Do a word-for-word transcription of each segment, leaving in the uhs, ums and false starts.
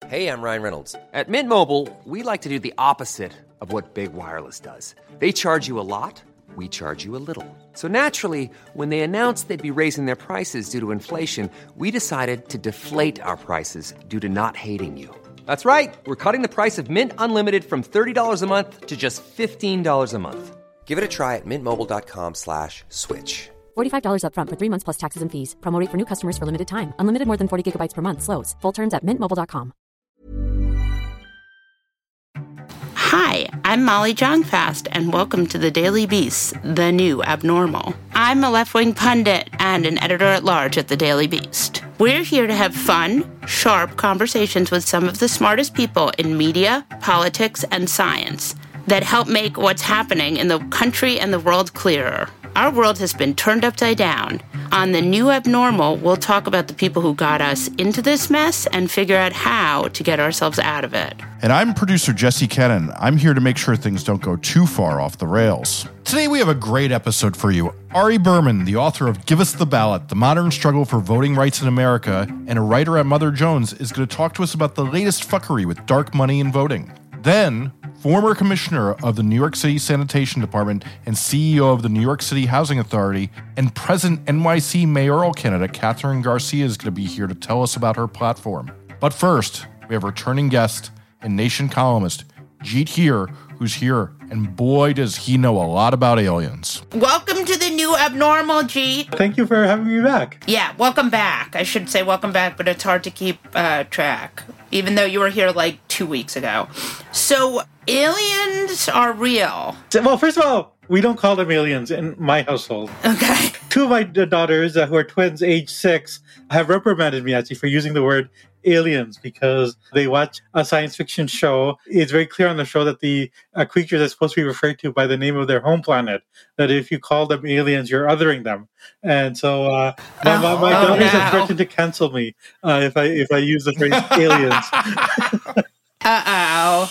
Hey, I'm Ryan Reynolds. At Mint Mobile, we like to do the opposite of what Big Wireless does. They charge you a lot, we charge you a little. So naturally, when they announced they'd be raising their prices due to inflation, we decided to deflate our prices due to not hating you. That's right. We're cutting the price of Mint Unlimited from thirty dollars a month to just fifteen dollars a month. Give it a try at mintmobile.com slash switch. forty-five dollars up front for three months plus taxes and fees. Promo rate for new customers for limited time. Unlimited more than forty gigabytes per month. Slows full terms at mint mobile dot com. Hi, I'm Molly Jong-Fast, and welcome to the Daily Beast, the new abnormal. I'm a left-wing pundit and an editor-at-large at the Daily Beast. We're here to have fun, sharp conversations with some of the smartest people in media, politics, and science that help make what's happening in the country and the world clearer. Our world has been turned upside down. On the new abnormal, we'll talk about the people who got us into this mess and figure out how to get ourselves out of it. And I'm producer Jesse Kennan. I'm here to make sure things don't go too far off the rails. Today we have a great episode for you. Ari Berman, the author of Give Us the Ballot, The Modern Struggle for Voting Rights in America, and a writer at Mother Jones, is going to talk to us about the latest fuckery with dark money in voting. Then, former commissioner of the New York City Sanitation Department and C E O of the New York City Housing Authority and present N Y C mayoral candidate Catherine Garcia is going to be here to tell us about her platform. But first, we have returning guest and Nation columnist Jeet Heer, who's here, and boy does he know a lot about aliens. Welcome to the new abnormal, Jeet. Thank you for having me back. Yeah, welcome back. I should say welcome back, but it's hard to keep uh, track, even though you were here like two weeks ago. So, aliens are real. Well, first of all, we don't call them aliens in my household. Okay. Two of my daughters, uh, who are twins, age six, have reprimanded me actually for using the word aliens because they watch a science fiction show. It's very clear on the show that the uh, creatures are supposed to be referred to by the name of their home planet, that if you call them aliens, you're othering them. And so uh, my, oh, my, my daughters no. have threatened to cancel me uh, if I if I use the phrase aliens. Uh-oh.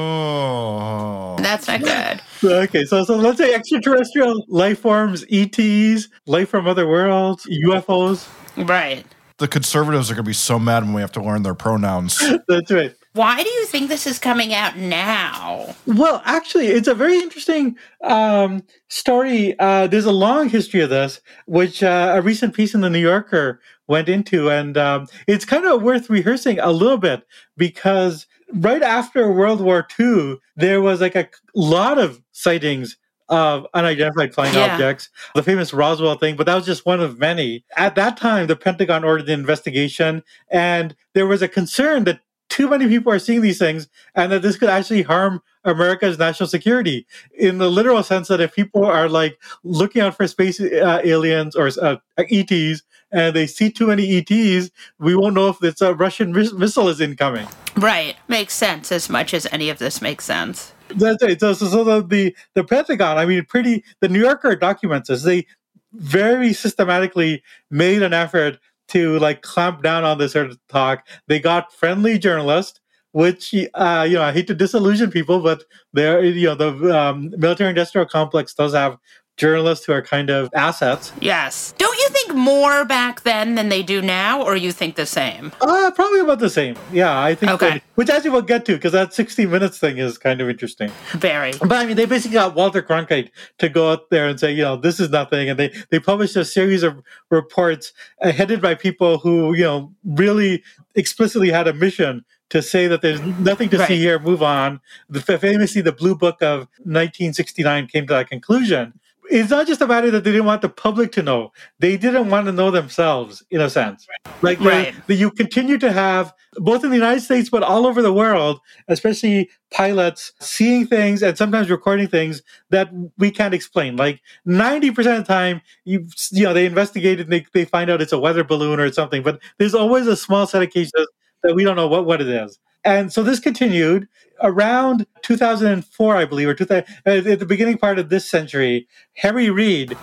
Oh. That's not good. Okay, so so let's say extraterrestrial life forms, E Ts, life from other worlds, U F Os. Right. The conservatives are going to be so mad when we have to learn their pronouns. That's right. Why do you think this is coming out now? Well, actually, it's a very interesting um, story. Uh, there's a long history of this, which uh, a recent piece in The New Yorker went into. And um, it's kind of worth rehearsing a little bit because right after World War Two, there was like a lot of sightings of unidentified flying yeah. objects, the famous Roswell thing, but that was just one of many. At that time, the Pentagon ordered an investigation, and there was a concern that too many people are seeing these things and that this could actually harm America's national security in the literal sense that if people are like looking out for space uh, aliens or uh, E Ts and they see too many E Ts, we won't know if it's a Russian mis- missile is incoming. Right. Makes sense as much as any of this makes sense. That's right. So, so, so the, the, the Pentagon, I mean, pretty, the New Yorker documents this. They very systematically made an effort to like clamp down on this sort of talk. They got friendly journalists, which, uh, you know, I hate to disillusion people, but they're, you know, the um, military industrial complex does have journalists who are kind of assets. Yes. Don't you think more back then than they do now, or you think the same? Uh, probably about the same. Yeah, I think. Okay. That, which actually we'll get to, because that sixty minutes thing is kind of interesting. Very. But I mean, they basically got Walter Cronkite to go out there and say, you know, this is nothing. And they, they published a series of reports uh, headed by people who, you know, really explicitly had a mission to say that there's nothing to right. see here, move on. The, famously, the Blue Book of nineteen sixty-nine came to that conclusion. It's not just a matter that they didn't want the public to know. They didn't want to know themselves, in a sense. Like, right. the, the, you continue to have, both in the United States, but all over the world, especially pilots seeing things and sometimes recording things that we can't explain. Like, ninety percent of the time, you you know, they investigate it and they, they find out it's a weather balloon or something. But there's always a small set of cases that we don't know what, what it is. And so this continued around two thousand four, I believe, or two thousand, at the beginning part of this century. Harry Reid.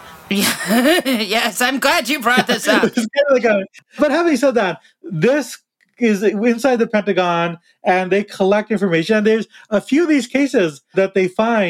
Yes, I'm glad you brought this up. like a, but having said that, this is inside the Pentagon, and they collect information. And there's a few of these cases that they find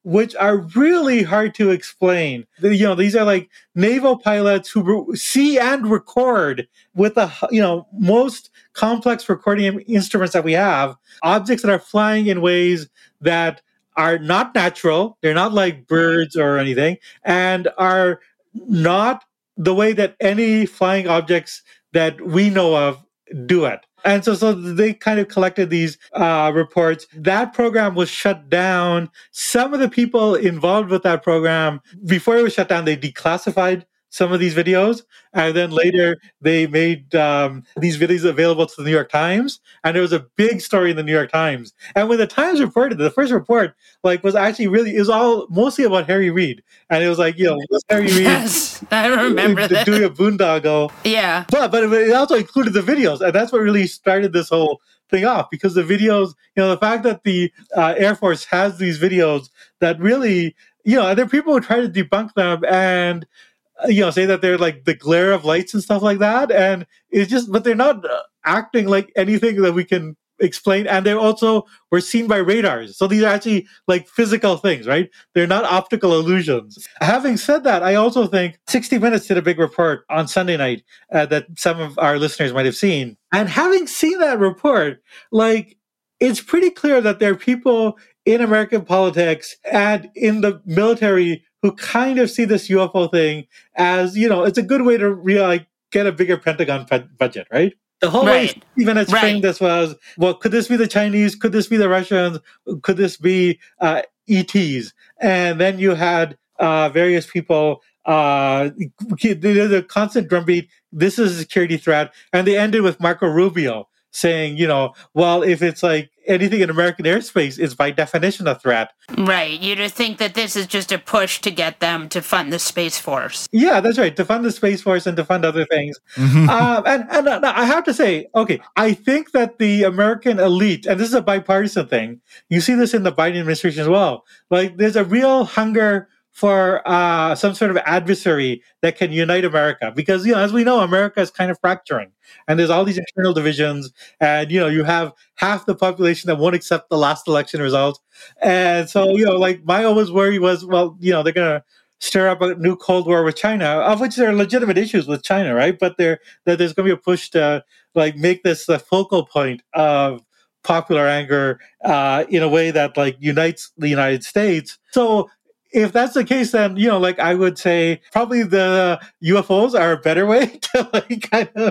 which are really hard to explain. The- You know, these are like naval pilots who re- see and record with the, you know, most complex recording instruments that we have, objects that are flying in ways that are not natural. They're not like birds or anything, and are not the way that any flying objects that we know of do it. And so, so they kind of collected these uh, reports. That program was shut down. Some of the people involved with that program, before it was shut down, they declassified some of these videos. And then later they made um, these videos available to the New York Times. And there was a big story in the New York Times. And when the Times reported, the first report like was actually really, it was all mostly about Harry Reid. And it was like, you know, was Harry Reid Yes, I remember that. doing a boondoggle. Yeah. But, but it also included the videos. And that's what really started this whole thing off, because the videos, you know, the fact that the uh, Air Force has these videos that really, you know, there are people who try to debunk them and, you know, say that they're like the glare of lights and stuff like that. And it's just, but they're not uh, acting like anything that we can explain. And they also were seen by radars. So these are actually like physical things, right? They're not optical illusions. Having said that, I also think sixty minutes did a big report on Sunday night uh, that some of our listeners might have seen. And having seen that report, like, it's pretty clear that there are people in American politics and in the military who kind of see this U F O thing as, you know, it's a good way to re- like get a bigger Pentagon pe- budget, right? The whole Right. way Steve Minutes Right. framed this was, well, could this be the Chinese? Could this be the Russians? Could this be uh, E Ts? And then you had uh, various people, uh, there's a constant drumbeat, this is a security threat. And they ended with Marco Rubio saying, you know, well, if it's like anything in American airspace, it's by definition a threat. Right. You'd think that this is just a push to get them to fund the Space Force. Yeah, that's right. To fund the Space Force and to fund other things. um, and and uh, I have to say, okay, I think that the American elite, and this is a bipartisan thing, you see this in the Biden administration as well, like there's a real hunger for uh, some sort of adversary that can unite America. Because, you know, as we know, America is kind of fracturing. And there's all these internal divisions. And, you know, you have half the population that won't accept the last election result. And so, you know, like my always worry was, well, you know, they're going to stir up a new Cold War with China, of which there are legitimate issues with China, right? But there, that there's going to be a push to, like, make this the focal point of popular anger uh, in a way that, like, unites the United States. So, if that's the case, then, you know, like I would say probably the U F Os are a better way to like kind of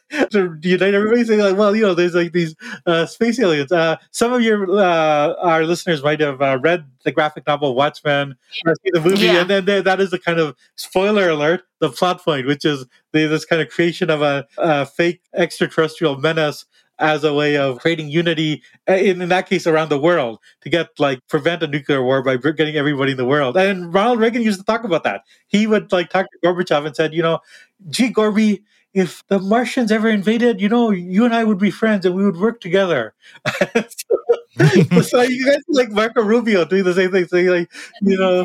to unite everybody. Saying like, well, you know, there's like these uh, space aliens. Uh, some of your uh, our listeners might have uh, read the graphic novel Watchmen or seen the movie, Yeah. and then there, that is the kind of spoiler alert, the plot point, which is the, this kind of creation of a, a fake extraterrestrial menace as a way of creating unity, in, in that case, around the world, to get, like, prevent a nuclear war by getting everybody in the world. And Ronald Reagan used to talk about that. He would, like, talk to Gorbachev and said, you know, gee, Gorby, if the Martians ever invaded, you know, you and I would be friends and we would work together. so, so you guys like Marco Rubio doing the same thing, saying, like, you know,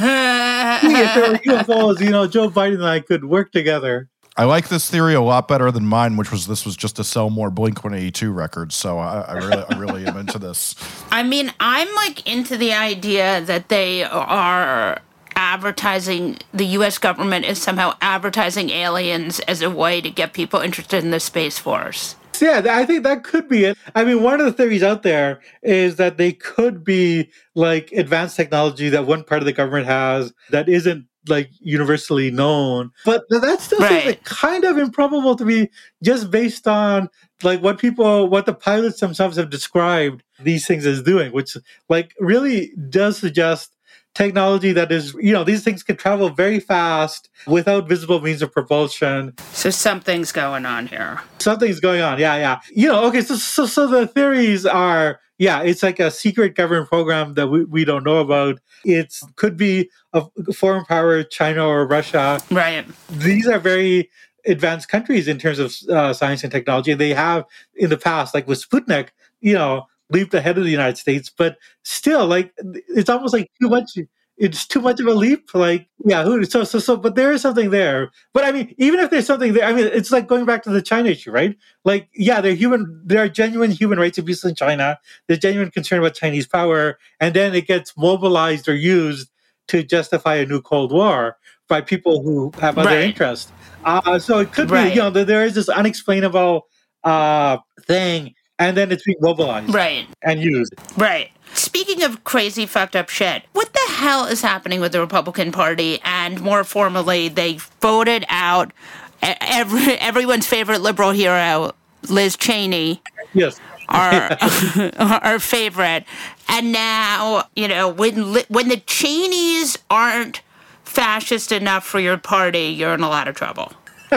if there were U F Os, you know, Joe Biden and I could work together. I like this theory a lot better than mine, which was this was just to sell more Blink one eighty-two records. So I, I really, I really am into this. I mean, I'm like into the idea that they are advertising, the U S government is somehow advertising aliens as a way to get people interested in the Space Force. Yeah, I think that could be it. I mean, one of the theories out there is that they could be like advanced technology that one part of the government has that isn't like universally known. But that still seems Right. like kind of improbable to me, just based on like what people, what the pilots themselves have described these things as doing, which like really does suggest technology that is, you know, these things can travel very fast without visible means of propulsion. So something's going on here. Something's going on. Yeah, yeah. You know, okay, so so, so the theories are, yeah, it's like a secret government program that we, we don't know about. It could be a foreign power, China or Russia. Right. These are very advanced countries in terms of uh, science and technology. They have in the past, like with Sputnik, you know, leaped ahead of the United States, but still, like, it's almost like too much. it's too much of a leap. Like, yeah, who, so, so, so, but there is something there. But I mean, even if there's something there, I mean, it's like going back to the China issue, right? Like, yeah, there are human, there are genuine human rights abuses in China. There's genuine concern about Chinese power. And then it gets mobilized or used to justify a new Cold War by people who have other Right. interests. Uh, so it could be, Right. you know, that there is this unexplainable uh, thing, and then it's being mobilized Right. and used. Right. Speaking of crazy fucked up shit, what the hell is happening with the Republican Party? And more formally, they voted out e- every, everyone's favorite liberal hero, Liz Cheney, Yes. our our favorite. And now, you know, when li- when the Cheneys aren't fascist enough for your party, you're in a lot of trouble.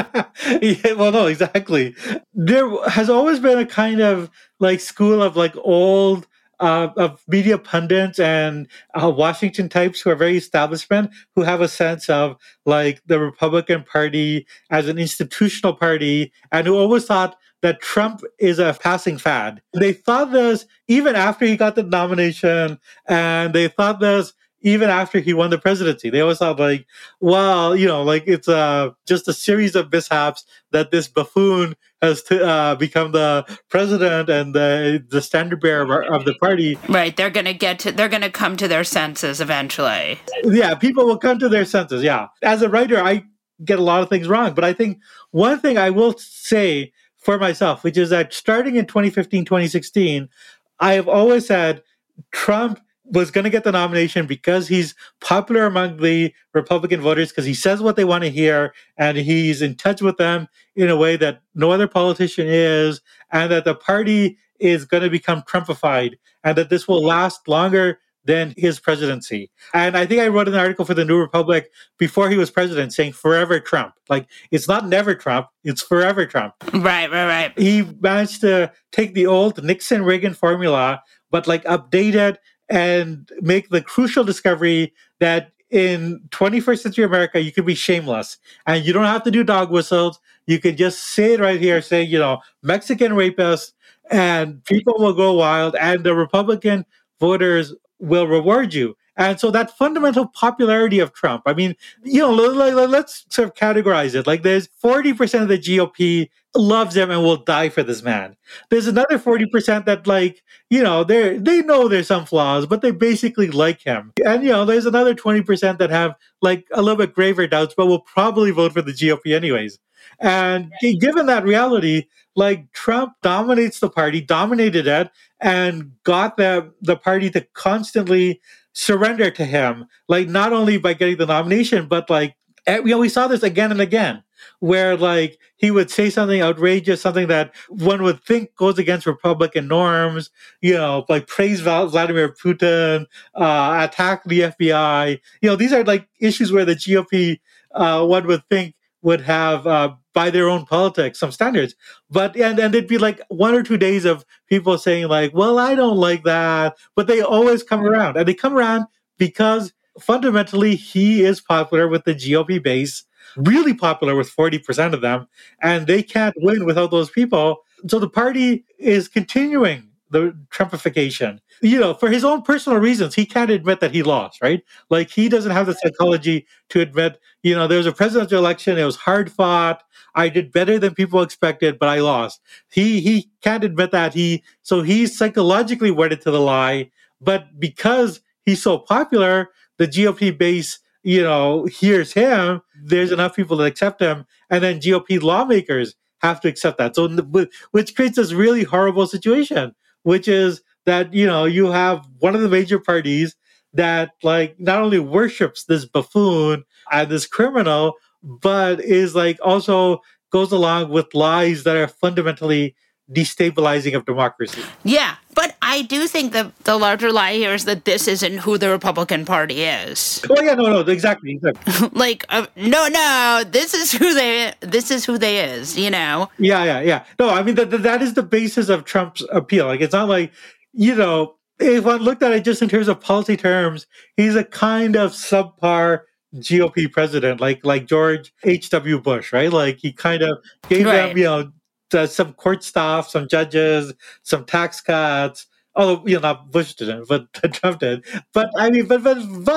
Yeah, well, no, exactly. There has always been a kind of like school of like old uh, of media pundits and uh, Washington types who are very establishment, who have a sense of like the Republican Party as an institutional party, and who always thought that Trump is a passing fad. They thought this even after he got the nomination, and they thought this even after he won the presidency. They always thought like, well, you know, like it's uh, just a series of mishaps that this buffoon has t- uh, become the president and the, the standard bearer of the party. Right. They're gonna get to they're gonna come to their senses eventually. Yeah, people will come to their senses. Yeah. As a writer, I get a lot of things wrong, but I think one thing I will say for myself, which is that starting in twenty fifteen, twenty sixteen, I have always said Trump was going to get the nomination because he's popular among the Republican voters, because he says what they want to hear and he's in touch with them in a way that no other politician is, and that the party is going to become Trumpified, and that this will last longer than his presidency. And I think I wrote an article for the New Republic before he was president saying forever Trump. Like, it's not never Trump, it's forever Trump. Right, right, right. He managed to take the old Nixon Reagan formula, but like update it and make the crucial discovery that in twenty-first century America, you can be shameless and you don't have to do dog whistles. You can just say it right here, say, you know, Mexican rapist, and people will go wild, and the Republican voters will reward you. And so that fundamental popularity of Trump, I mean, you know, like, like, let's sort of categorize it. Like, there's forty percent of the G O P loves him and will die for this man. There's another forty percent that, like, you know, they they know there's some flaws, but they basically like him. And, you know, there's another twenty percent that have, like, a little bit graver doubts, but will probably vote for the G O P anyways. And given that reality, like, Trump dominates the party, dominated it, and got the, the party to constantly surrender to him, like, not only by getting the nomination, but like, you know, we saw this again and again, where like he would say something outrageous, something that one would think goes against Republican norms, you know, like praise Vladimir Putin, uh, attack the F B I. You know, these are like issues where the G O P, uh, one would think would have, uh, by their own politics, some standards. But, and, and it'd be like one or two days of people saying like, well, I don't like that. But they always come around, and they come around because fundamentally he is popular with the G O P base, really popular with forty percent of them, and they can't win without those people. So the party is continuing the Trumpification. You know, for his own personal reasons, he can't admit that he lost, right? Like, he doesn't have the psychology to admit, you know, there was a presidential election, it was hard fought, I did better than people expected, but I lost. He he can't admit that. He so he's psychologically wedded to the lie, but because he's so popular, the G O P base, you know, hears him, there's enough people that accept him, and then G O P lawmakers have to accept that. So, which creates this really horrible situation, which is that, you know, you have one of the major parties that, like, not only worships this buffoon and this criminal, but is like also goes along with lies that are fundamentally destabilizing of democracy. Yeah, but I do think that the larger lie here is that this isn't who the Republican Party is. Oh yeah, no, no, exactly. exactly. Like, uh, no, no, this is who they, this is who they is. You know? Yeah, yeah, yeah. No, I mean that that is the basis of Trump's appeal. Like, it's not like, you know, if one looked at it just in terms of policy terms, he's a kind of subpar G O P president, like like George H W Bush, right? Like, he kind of gave Right. them, you know, uh, some court staff, some judges, some tax cuts. Although, you know, not Bush didn't, but Trump did. But I mean, but but but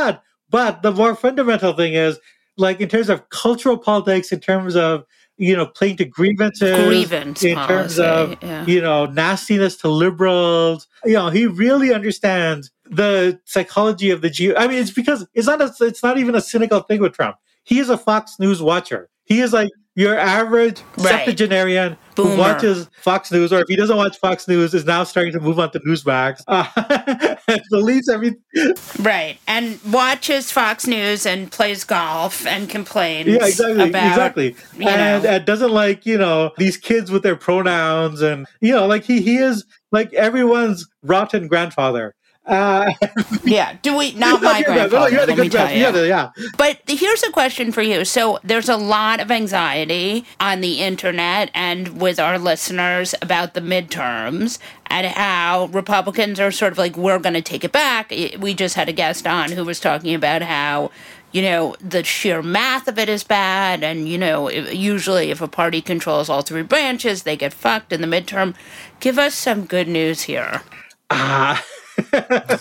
But the more fundamental thing is, like, in terms of cultural politics, in terms of, you know, playing to grievances, Grievance in policy, terms of, yeah. you know, nastiness to liberals, you know, he really understands the psychology of the G. I mean, it's because it's not a, it's not even a cynical thing with Trump. He is a Fox News watcher. He is like your average Right. septuagenarian Boomer. who watches Fox News, or if he doesn't watch Fox News, is now starting to move on to Newsmax. Uh, and believes everything. Right. And watches Fox News and plays golf and complains Yeah, exactly, about, exactly. you And, know. and doesn't like, you know, these kids with their pronouns, and, you know, like he, he is like everyone's rotten grandfather. Uh, Yeah. Do we? Not my you're right. No, grandfather, you had a let me good tell grandfather. you. Yeah, yeah. But here's a question for you. So there's a lot of anxiety on the internet and with our listeners about the midterms and how Republicans are sort of like, we're going to take it back. We just had a guest on who was talking about how, you know, the sheer math of it is bad. And, you know, usually if a party controls all three branches, they get fucked in the midterm. Give us some good news here. Ah. No!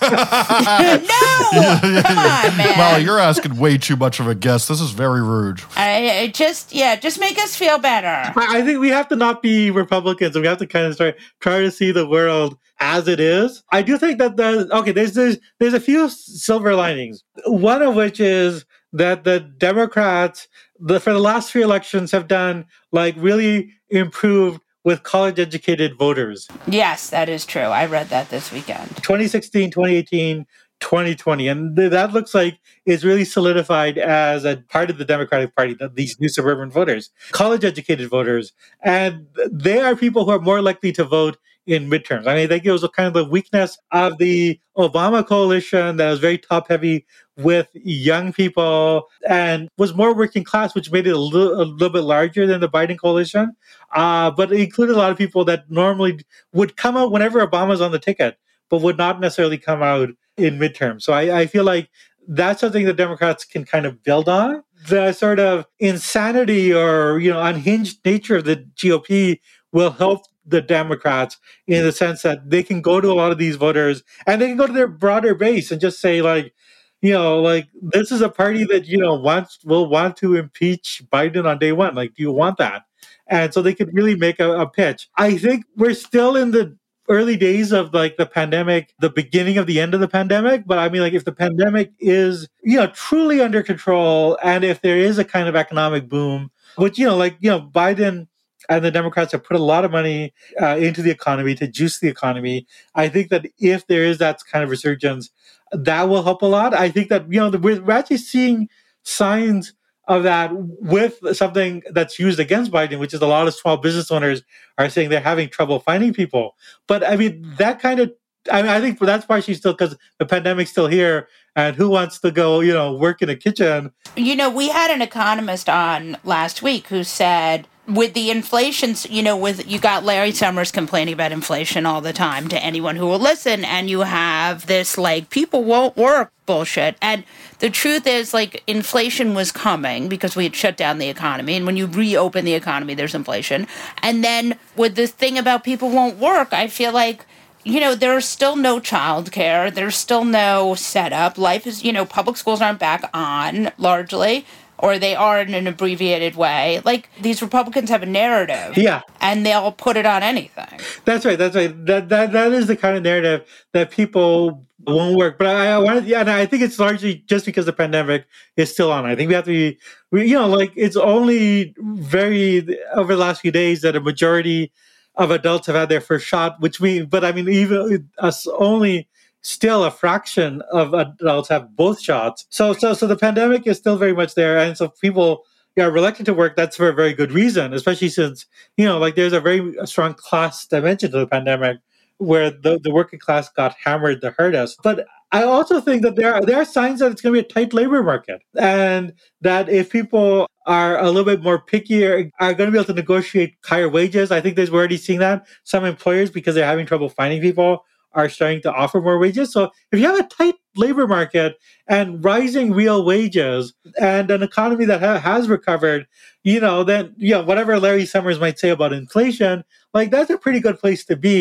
Come on, man. Molly, you're asking way too much of a guess. This is very rude. I, I just, yeah, just make us feel better. I I think we have to not be Republicans, and we have to kind of start try to see the world as it is. I do think that the okay, there's there's there's a few silver linings. One of which is that the Democrats, the, for the last three elections, have done like really improved with college-educated voters. Yes, that is true. I read that this weekend. twenty sixteen, twenty eighteen, twenty twenty. And th- that looks like it's really solidified as a part of the Democratic Party, that these new suburban voters, college-educated voters. And they are people who are more likely to vote in midterms. I mean, I think it was kind of the weakness of the Obama coalition that was very top-heavy with young people and was more working class, which made it a little, a little bit larger than the Biden coalition. Uh, but it included a lot of people that normally would come out whenever Obama's on the ticket, but would not necessarily come out in midterm. So I, I feel like that's something that Democrats can kind of build on. The sort of insanity or, you know, unhinged nature of the G O P will help the Democrats in the sense that they can go to a lot of these voters and they can go to their broader base and just say, like, you know, like, this is a party that, you know, wants will want to impeach Biden on day one. Like, do you want that? And so they could really make a, a pitch. I think we're still in the early days of like the pandemic, the beginning of the end of the pandemic. But I mean, like, if the pandemic is, you know, truly under control, and if there is a kind of economic boom, which, you know, like, you know, Biden and the Democrats have put a lot of money uh, into the economy to juice the economy. I think that if there is that kind of resurgence, that will help a lot. I think that, you know, we're, we're actually seeing signs of that with something that's used against Biden, which is a lot of small business owners are saying they're having trouble finding people. But I mean, that kind of, I mean, I think that's partially still because the pandemic's still here, and who wants to go, you know, work in a kitchen? You know, we had an economist on last week who said, with the inflation, you know, with you got Larry Summers complaining about inflation all the time to anyone who will listen, and you have this like people won't work bullshit. And the truth is, like, inflation was coming because we had shut down the economy, and when you reopen the economy, there's inflation. And then with this thing about people won't work, I feel like, you know, there's still no childcare, there's still no setup. Life is, you know, public schools aren't back on largely, or they are in an abbreviated way. Like, these Republicans have a narrative. Yeah. And they'll put it on anything. That's right. That's right. That that that is the kind of narrative that people won't work. But I, I wanted, yeah, and I think it's largely just because the pandemic is still on. I think we have to be, we, you know, like, it's only very over the last few days that a majority of adults have had their first shot, which means, but I mean, even us only. Still a fraction of adults have both shots. So so so the pandemic is still very much there. And so people are reluctant to work. That's for a very good reason, especially since, you know, like, there's a very strong class dimension to the pandemic where the, the working class got hammered the hardest. But I also think that there are, there are signs that it's going to be a tight labor market, and that if people are a little bit more picky, are, are going to be able to negotiate higher wages. I think there's, we're already seeing that. Some employers, because they're having trouble finding people, are starting to offer more wages. So if you have a tight labor market and rising real wages and an economy that ha- has recovered, you know, then, you know, whatever Larry Summers might say about inflation, like, that's a pretty good place to be.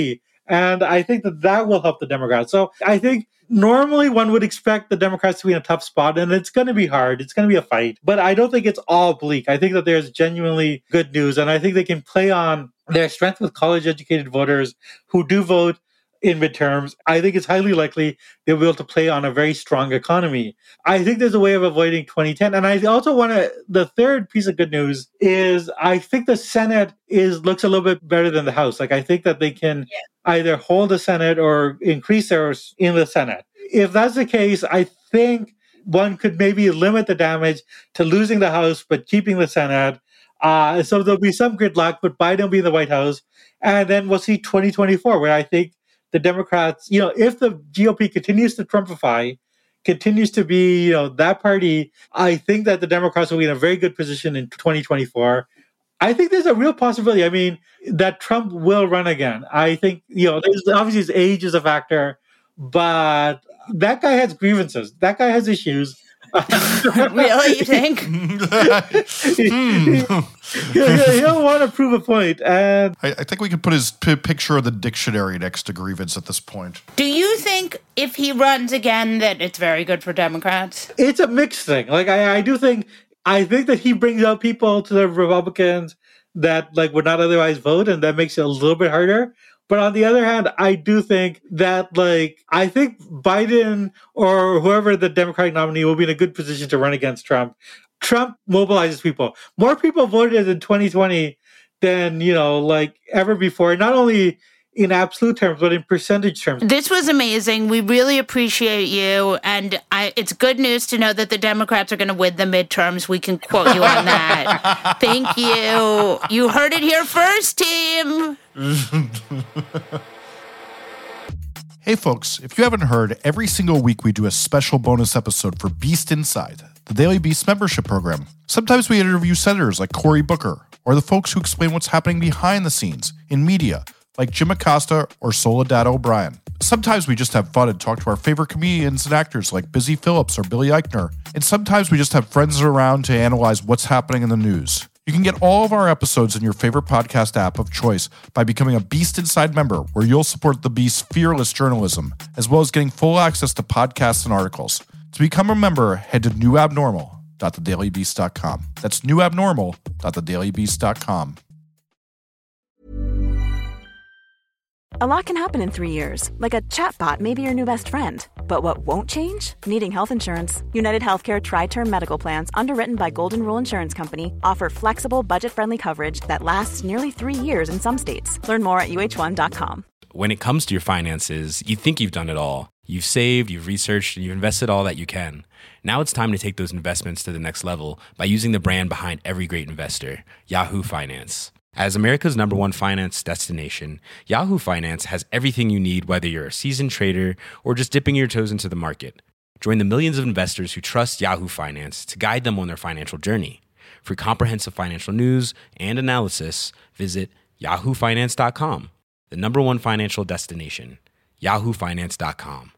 And I think that that will help the Democrats. So I think normally one would expect the Democrats to be in a tough spot, and it's going to be hard. It's going to be a fight. But I don't think it's all bleak. I think that there's genuinely good news, and I think they can play on their strength with college-educated voters who do vote in midterms. I think it's highly likely they'll be able to play on a very strong economy. I think there's a way of avoiding twenty ten. And I also want to, the third piece of good news is I think the Senate is looks a little bit better than the House. Like I think that they can yeah. either hold the Senate or increase theirs in the Senate. If that's the case, I think one could maybe limit the damage to losing the House but keeping the Senate. Uh, so there'll be some gridlock, but Biden will be in the White House. And then we'll see twenty twenty-four, where I think the Democrats, you know, if the G O P continues to Trumpify, continues to be, you know, that party, I think that the Democrats will be in a very good position in twenty twenty-four. I think there's a real possibility, I mean, that Trump will run again. I think, you know, there's, obviously his age is a factor, but that guy has grievances. That guy has issues. Really, you think? he, he, he, he'll want to prove a point. And I, I think we can put his p- picture of the dictionary next to grievance at this point. Do you think if he runs again that it's very good for Democrats? It's a mixed thing. Like I, I do think, I think that he brings out people to the Republicans that like would not otherwise vote, and that makes it a little bit harder. But on the other hand, I do think that, like, I think Biden or whoever the Democratic nominee will be in a good position to run against Trump. Trump mobilizes people. More people voted in twenty twenty than, you know, like ever before, not only in absolute terms, but in percentage terms. This was amazing. We really appreciate you. And I, it's good news to know that the Democrats are going to win the midterms. We can quote you on that. Thank you. You heard it here first, team. Hey, folks, if you haven't heard, every single week we do a special bonus episode for Beast Inside, the Daily Beast membership program. Sometimes we interview senators like Cory Booker, or the folks who explain what's happening behind the scenes in media, like Jim Acosta or Soledad O'Brien. Sometimes we just have fun and talk to our favorite comedians and actors like Busy Phillips or Billy Eichner. And sometimes we just have friends around to analyze what's happening in the news. You can get all of our episodes in your favorite podcast app of choice by becoming a Beast Inside member, where you'll support the Beast's fearless journalism, as well as getting full access to podcasts and articles. To become a member, head to new abnormal dot the daily beast dot com. That's new abnormal dot the daily beast dot com. A lot can happen in three years, like a chatbot may be your new best friend. But what won't change? Needing health insurance. United Healthcare Tri-Term Medical Plans, underwritten by Golden Rule Insurance Company, offer flexible, budget-friendly coverage that lasts nearly three years in some states. Learn more at U H one dot com. When it comes to your finances, you think you've done it all. You've saved, you've researched, and you've invested all that you can. Now it's time to take those investments to the next level by using the brand behind every great investor, Yahoo Finance. As America's number one finance destination, Yahoo Finance has everything you need, whether you're a seasoned trader or just dipping your toes into the market. Join the millions of investors who trust Yahoo Finance to guide them on their financial journey. For comprehensive financial news and analysis, visit yahoo finance dot com, the number one financial destination, yahoo finance dot com.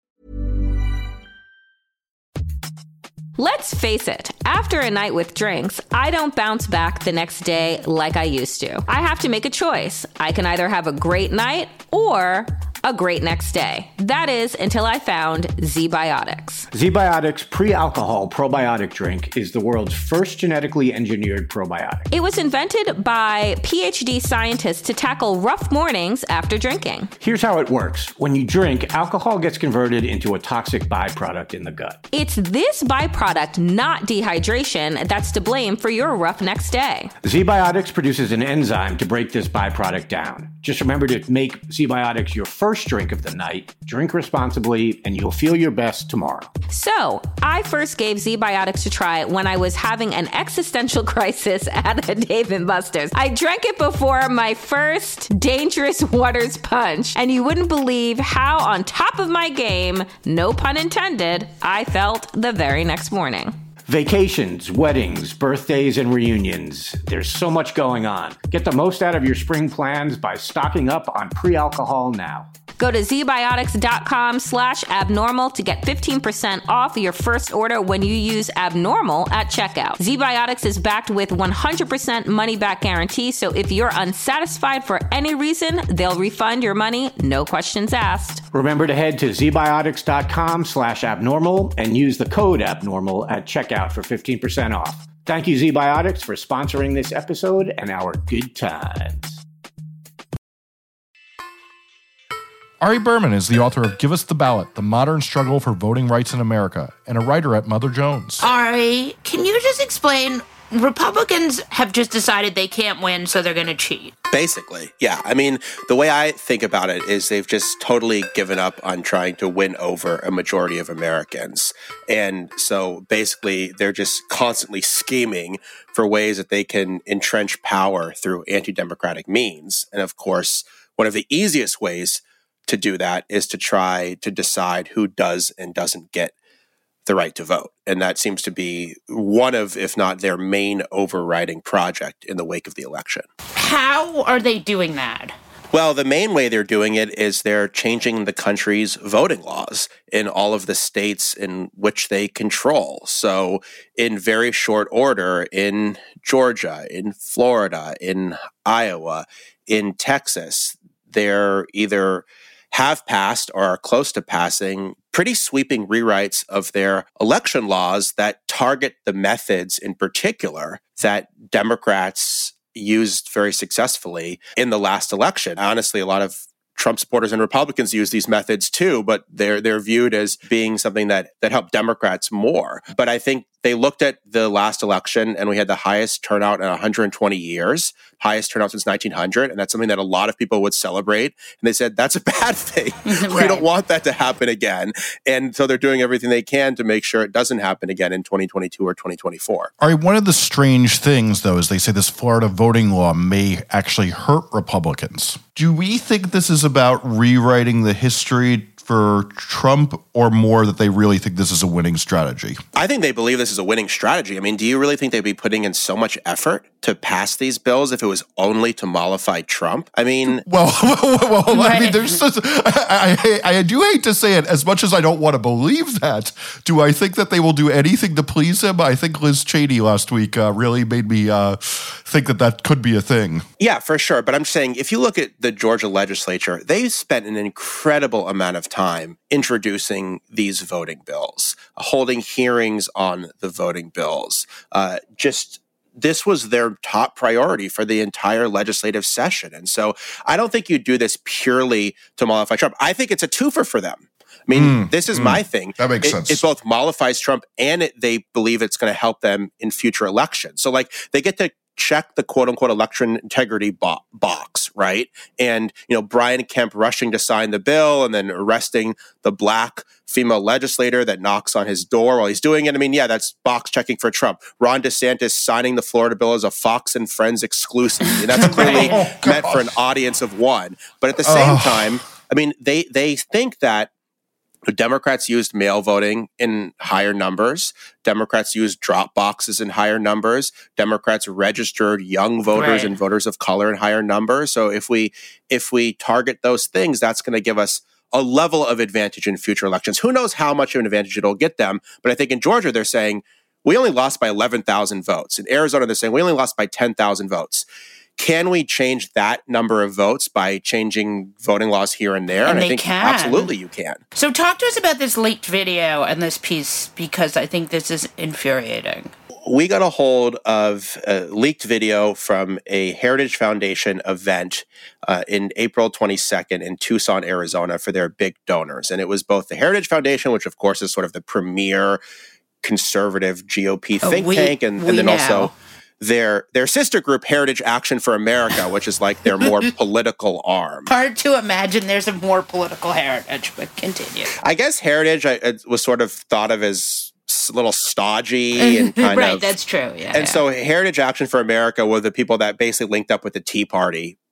Let's face it, after a night with drinks, I don't bounce back the next day like I used to. I have to make a choice. I can either have a great night or a great next day. That is until I found Z-Biotics. Z-Biotics Pre-Alcohol Probiotic Drink is the world's first genetically engineered probiotic. It was invented by P H D scientists to tackle rough mornings after drinking. Here's how it works. When you drink, alcohol gets converted into a toxic byproduct in the gut. It's this byproduct, not dehydration, that's to blame for your rough next day. Z-Biotics produces an enzyme to break this byproduct down. Just remember to make Z-Biotics your first drink of the night, drink responsibly, and you'll feel your best tomorrow. So, I first gave Z-Biotics a try when I was having an existential crisis at a Dave and Buster's. I drank it before my first Dangerous Waters punch, and you wouldn't believe how on top of my game, no pun intended, I felt the very next morning. Vacations, weddings, birthdays, and reunions. There's so much going on. Get the most out of your spring plans by stocking up on pre-alcohol now. Go to zbiotics.com slash abnormal to get fifteen percent off your first order when you use abnormal at checkout. ZBiotics is backed with one hundred percent money-back guarantee, so if you're unsatisfied for any reason, they'll refund your money, no questions asked. Remember to head to zbiotics.com slash abnormal and use the code abnormal at checkout for fifteen percent off. Thank you, ZBiotics, for sponsoring this episode and our good times. Ari Berman is the author of Give Us the Ballot, The Modern Struggle for Voting Rights in America, and a writer at Mother Jones. Ari, can you just explain? Republicans have just decided they can't win, so they're going to cheat. Basically, yeah. I mean, the way I think about it is they've just totally given up on trying to win over a majority of Americans. And so basically, they're just constantly scheming for ways that they can entrench power through anti-democratic means. And of course, one of the easiest ways to do that is to try to decide who does and doesn't get the right to vote. And that seems to be one of, if not their main overriding project in the wake of the election. How are they doing that? Well, the main way they're doing it is they're changing the country's voting laws in all of the states in which they control. So in very short order, in Georgia, in Florida, in Iowa, in Texas, they're either have passed or are close to passing pretty sweeping rewrites of their election laws that target the methods in particular that Democrats used very successfully in the last election. Honestly, a lot of Trump supporters and Republicans use these methods too, but they're they're viewed as being something that that helped Democrats more. But I think they looked at the last election and we had the highest turnout in one hundred twenty years, highest turnout since nineteen hundred. And that's something that a lot of people would celebrate. And they said, that's a bad thing. Right. We don't want that to happen again. And so they're doing everything they can to make sure it doesn't happen again in twenty twenty-two or twenty twenty-four. All right, one of the strange things, though, is they say this Florida voting law may actually hurt Republicans. Do we think this is about rewriting the history for Trump, or more that they really think this is a winning strategy? I think they believe this is a winning strategy. I mean, do you really think they'd be putting in so much effort to pass these bills if it was only to mollify Trump? I mean... Well, well, well I mean, there's such, I, I, I do hate to say it, as much as I don't want to believe that. Do I think that they will do anything to please him? I think Liz Cheney last week uh, really made me uh, think that that could be a thing. Yeah, for sure. But I'm saying, if you look at the Georgia legislature, they spent an incredible amount of time introducing these voting bills, holding hearings on the voting bills. Uh, just this was their top priority for the entire legislative session. And so I don't think you do this purely to mollify Trump. I think it's a twofer for them. I mean, mm, this is mm, my thing. That makes it, sense. It both mollifies Trump and it, they believe it's going to help them in future elections. So like they get to check the quote unquote election integrity bo- box, right? And, you know, Brian Kemp rushing to sign the bill and then arresting the black female legislator that knocks on his door while he's doing it. I mean, yeah, that's box checking for Trump. Ron DeSantis signing the Florida bill as a Fox and Friends exclusive. I mean, that's clearly oh, meant for an audience of one. But at the same oh. time, I mean, they they think that Democrats used mail voting in higher numbers. Democrats used drop boxes in higher numbers. Democrats registered young voters right. and voters of color in higher numbers. So if we if we target those things, that's going to give us a level of advantage in future elections. Who knows how much of an advantage it'll get them? But I think in Georgia, they're saying, we only lost by eleven thousand votes. In Arizona, they're saying, we only lost by ten thousand votes. Can we change that number of votes by changing voting laws here and there? And, and they I think can. absolutely you can. So talk to us about this leaked video and this piece, because I think this is infuriating. We got a hold of a leaked video from a Heritage Foundation event uh, in April twenty-second in Tucson, Arizona for their big donors. And it was both the Heritage Foundation, which of course is sort of the premier conservative G O P think oh, we, tank, and, and then know. also their their sister group, Heritage Action for America, which is like their more political arm. Hard to imagine there's a more political heritage, but continue. I guess Heritage I, it was sort of thought of as a little stodgy and kind right, of... that's true, yeah. And yeah. so Heritage Action for America were the people that basically linked up with the Tea Party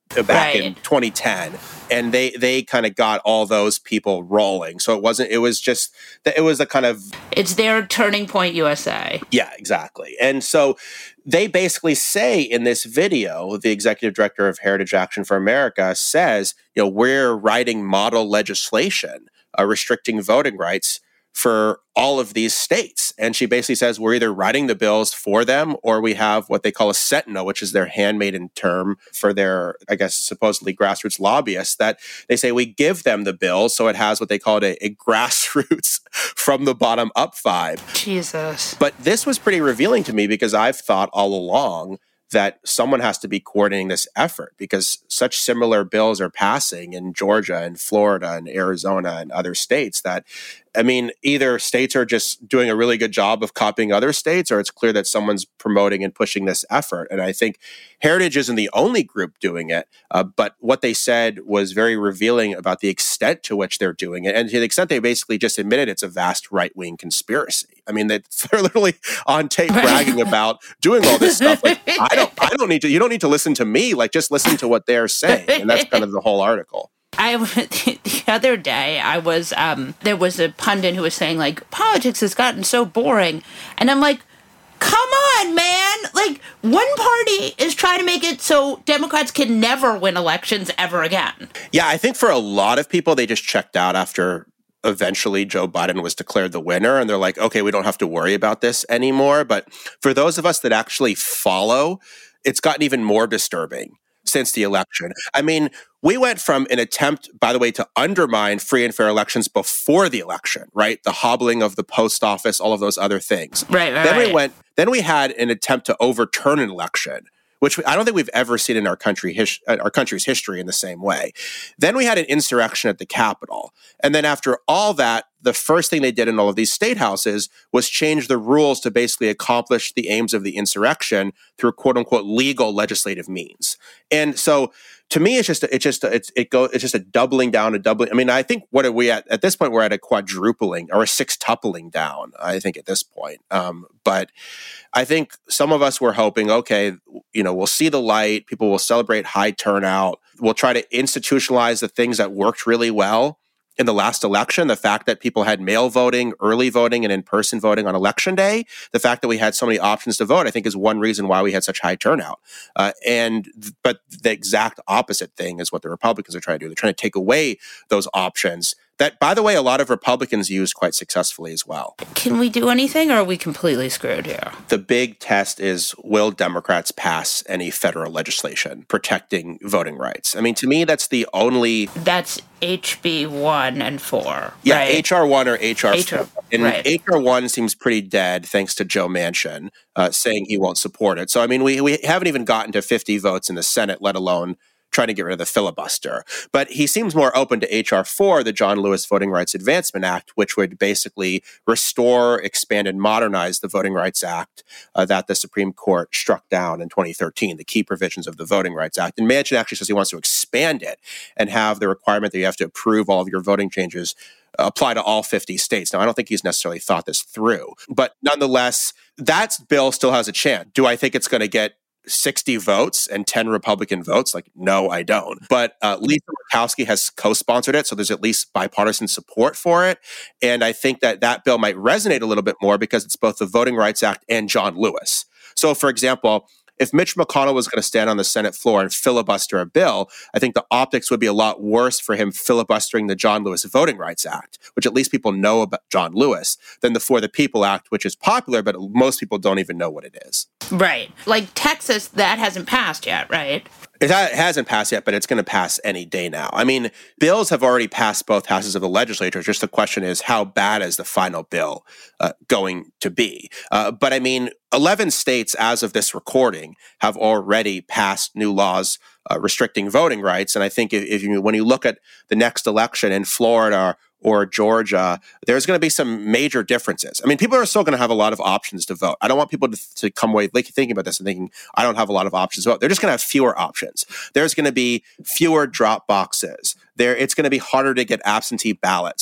back right. in twenty ten. And they they kind of got all those people rolling. So it wasn't, it was just, it was a kind of... It's their Turning Point U S A. Yeah, exactly. And so they basically say in this video, the executive director of Heritage Action for America says, you know, we're writing model legislation uh, restricting voting rights for all of these states. And she basically says we're either writing the bills for them or we have what they call a sentinel, which is their handmaiden term for their, I guess, supposedly grassroots lobbyists, that they say we give them the bills. So it has what they call a, a grassroots from the bottom up vibe. Jesus. But this was pretty revealing to me because I've thought all along that someone has to be coordinating this effort because such similar bills are passing in Georgia and Florida and Arizona and other states that, I mean, either states are just doing a really good job of copying other states or it's clear that someone's promoting and pushing this effort. And I think Heritage isn't the only group doing it, uh, but what they said was very revealing about the extent to which they're doing it. And to the extent they basically just admitted it's a vast right-wing conspiracy. I mean, they're literally on tape bragging about doing all this stuff. Like, I don't, I don't need to, you don't need to listen to me. Like, just listen to what they're saying. And that's kind of the whole article. I the other day I was um there was a pundit who was saying like politics has gotten so boring, and I'm like, come on, man! Like, one party is trying to make it so Democrats can never win elections ever again. Yeah, I think for a lot of people they just checked out after eventually Joe Biden was declared the winner, and they're like, okay, we don't have to worry about this anymore. But for those of us that actually follow, it's gotten even more disturbing since the election. I mean, we went from an attempt, by the way, to undermine free and fair elections before the election, right? The hobbling of the post office, all of those other things. Right, right. Then right. we went. Then we had an attempt to overturn an election, which I don't think we've ever seen in our country, his, our country's history in the same way. Then we had an insurrection at the Capitol, and then after all that, the first thing they did in all of these state houses was change the rules to basically accomplish the aims of the insurrection through quote unquote legal legislative means. And so to me, it's just, a, it's just, a, it's, it go, it's just a doubling down, a doubling. I mean, I think what are we at, at this point, we're at a quadrupling or a sextupling down, I think at this point. Um, but I think some of us were hoping, okay, you know, we'll see the light, people will celebrate high turnout. We'll try to institutionalize the things that worked really well in the last election, the fact that people had mail voting, early voting, and in-person voting on election day, the fact that we had so many options to vote, I think is one reason why we had such high turnout. Uh, and but the exact opposite thing is what the Republicans are trying to do. They're trying to take away those options that, by the way, a lot of Republicans used quite successfully as well. Can we do anything, or are we completely screwed here? The big test is, will Democrats pass any federal legislation protecting voting rights? I mean, to me, that's the only... That's H B one and four, Yeah, right? H R one or H R four. H R, and right. H R one seems pretty dead, thanks to Joe Manchin uh, saying he won't support it. So, I mean, we, we haven't even gotten to fifty votes in the Senate, let alone trying to get rid of the filibuster. But he seems more open to H R four, the John Lewis Voting Rights Advancement Act, which would basically restore, expand, and modernize the Voting Rights Act uh, that the Supreme Court struck down in twenty thirteen, the key provisions of the Voting Rights Act. And Manchin actually says he wants to expand it and have the requirement that you have to approve all of your voting changes apply to all fifty states. Now, I don't think he's necessarily thought this through. But nonetheless, that bill still has a chance. Do I think it's going to get sixty votes and ten Republican votes? Like, no, I don't. But uh, Lisa Murkowski has co-sponsored it, so there's at least bipartisan support for it. And I think that that bill might resonate a little bit more because it's both the Voting Rights Act and John Lewis. So, for example, if Mitch McConnell was going to stand on the Senate floor and filibuster a bill, I think the optics would be a lot worse for him filibustering the John Lewis Voting Rights Act, which at least people know about John Lewis, than the For the People Act, which is popular, but most people don't even know what it is. Right. Like Texas, that hasn't passed yet, right? It hasn't passed yet, but it's going to pass any day now. I mean, bills have already passed both houses of the legislature. Just the question is, how bad is the final bill uh, going to be? Uh, but I mean, eleven states, as of this recording, have already passed new laws uh, restricting voting rights. And I think if, if you, when you look at the next election in Florida or Georgia, there's going to be some major differences. I mean, people are still going to have a lot of options to vote. I don't want people to, to come away like, thinking about this and thinking, I don't have a lot of options to vote. They're just going to have fewer options. There's going to be fewer drop boxes. There, it's going to be harder to get absentee ballots.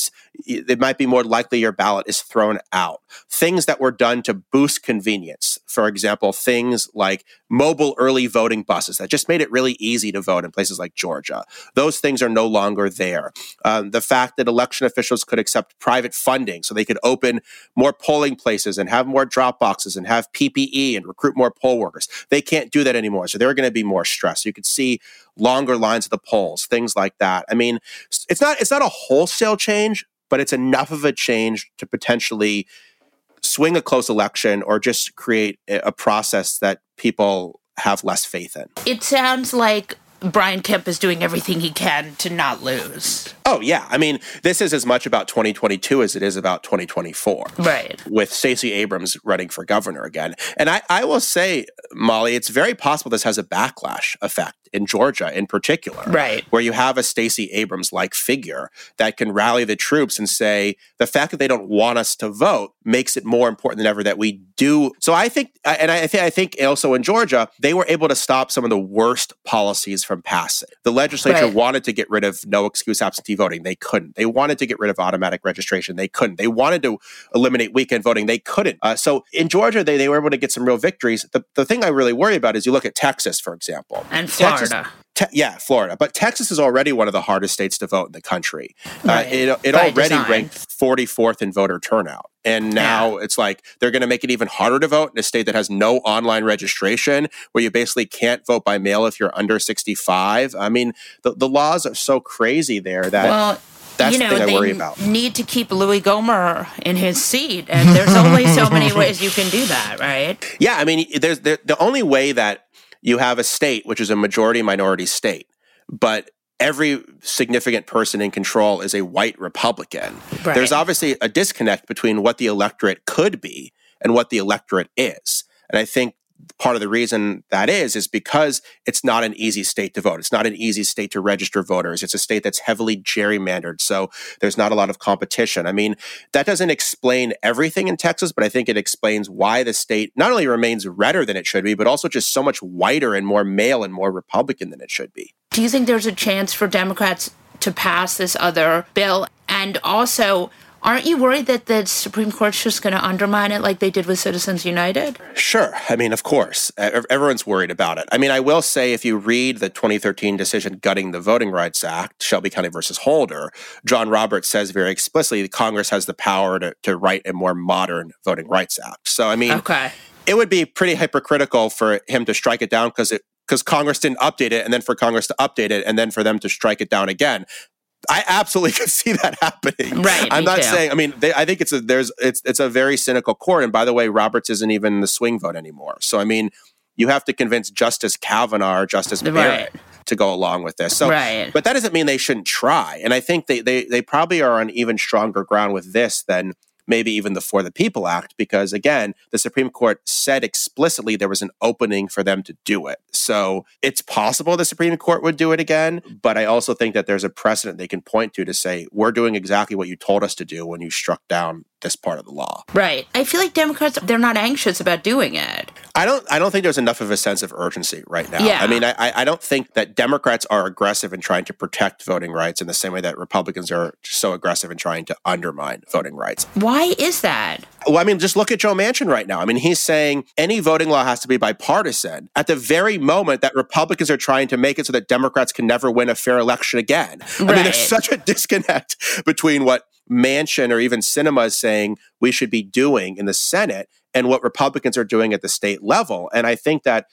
it might be more likely your ballot is thrown out. Things that were done to boost convenience, for example, things like mobile early voting buses that just made it really easy to vote in places like Georgia. Those things are no longer there. Um, the fact that election officials could accept private funding so they could open more polling places and have more drop boxes and have P P E and recruit more poll workers. They can't do that anymore. So they're going to be more stressed. You could see longer lines at the polls, things like that. I mean, it's not it's not a wholesale change, but it's enough of a change to potentially swing a close election or just create a process that people have less faith in. It sounds like Brian Kemp is doing everything he can to not lose. Oh, yeah. I mean, this is as much about twenty twenty-two as it is about twenty twenty-four. Right. With Stacey Abrams running for governor again. And I, I will say, Molly, it's very possible this has a backlash effect in Georgia in particular. Right. Where you have a Stacey Abrams-like figure that can rally the troops and say, the fact that they don't want us to vote makes it more important than ever that we do. So I think, and I, th- I think also in Georgia, they were able to stop some of the worst policies from passing. The legislature Right. wanted to get rid of no excuse absentee voting. They couldn't. They wanted to get rid of automatic registration. They couldn't. They wanted to eliminate weekend voting. They couldn't. Uh, so in Georgia, they, they were able to get some real victories. The, the thing I really worry about is you look at Texas, for example. And Florida. Texas, te- yeah, Florida. But Texas is already one of the hardest states to vote in the country. Right. Uh, it it By already design. ranked forty-fourth in voter turnout. And now Yeah. it's like they're going to make it even harder to vote in a state that has no online registration, where you basically can't vote by mail if you're under sixty-five. I mean, the, the laws are so crazy there that Well, that's you the know, thing I they worry about. need to keep Louis Gohmert in his seat, and there's only so many ways you can do that, right? Yeah, I mean, there's there, the only way that you have a state, which is a majority minority state, but every significant person in control is a white Republican. Right. There's obviously a disconnect between what the electorate could be and what the electorate is. And I think part of the reason that is, is because it's not an easy state to vote. It's not an easy state to register voters. It's a state that's heavily gerrymandered. So there's not a lot of competition. I mean, that doesn't explain everything in Texas, but I think it explains why the state not only remains redder than it should be, but also just so much whiter and more male and more Republican than it should be. Do you think there's a chance for Democrats to pass this other bill? And also, aren't you worried that the Supreme Court's just going to undermine it like they did with Citizens United? Sure. I mean, of course, everyone's worried about it. I mean, I will say if you read the twenty thirteen decision gutting the Voting Rights Act, Shelby County versus Holder, John Roberts says very explicitly that Congress has the power to, to write a more modern Voting Rights Act. So, I mean, Okay. it would be pretty hypocritical for him to strike it down because it because Congress didn't update it, and then for Congress to update it, and then for them to strike it down again. I absolutely could see that happening. Right, I'm me not too. saying. I mean, they, I think it's a there's it's it's a very cynical court. And by the way, Roberts isn't even the swing vote anymore. So I mean, you have to convince Justice Kavanaugh or Justice Barrett Right. to go along with this. So, Right. but that doesn't mean they shouldn't try. And I think they they they probably are on even stronger ground with this than maybe even the For the People Act, because again, the Supreme Court said explicitly there was an opening for them to do it. So it's possible the Supreme Court would do it again, but I also think that there's a precedent they can point to to say, we're doing exactly what you told us to do when you struck down this part of the law. Right. I feel like Democrats, they're not anxious about doing it. I don't I don't think there's enough of a sense of urgency right now. Yeah. I mean, I, I don't think that Democrats are aggressive in trying to protect voting rights in the same way that Republicans are so aggressive in trying to undermine voting rights. Why is that? Well, I mean, just look at Joe Manchin right now. I mean, he's saying any voting law has to be bipartisan at the very moment that Republicans are trying to make it so that Democrats can never win a fair election again. I mean, Right. there's such a disconnect between what Manchin or even Sinema is saying we should be doing in the Senate and what Republicans are doing at the state level. And I think that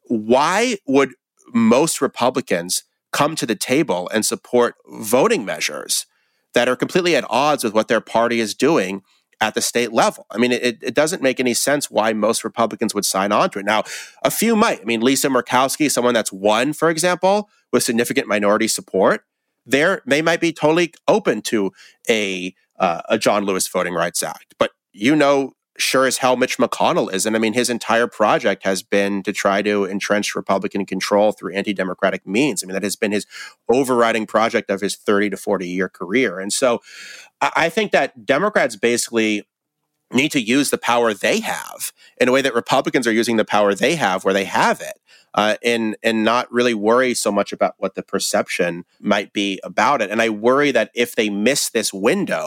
why would most Republicans come to the table and support voting measures that are completely at odds with what their party is doing at the state level? I mean, it, it doesn't make any sense why most Republicans would sign on to it. Now, a few might. I mean, Lisa Murkowski, someone that's won, for example, with significant minority support, there they might be totally open to a uh, a John Lewis Voting Rights Act. But you know, sure as hell Mitch McConnell isn't. I mean, his entire project has been to try to entrench Republican control through anti-democratic means. I mean, that has been his overriding project of his thirty to forty year career. And so I, I think that Democrats basically need to use the power they have in a way that Republicans are using the power they have where they have it. Uh, and and not really worry so much about what the perception might be about it. And I worry that if they miss this window,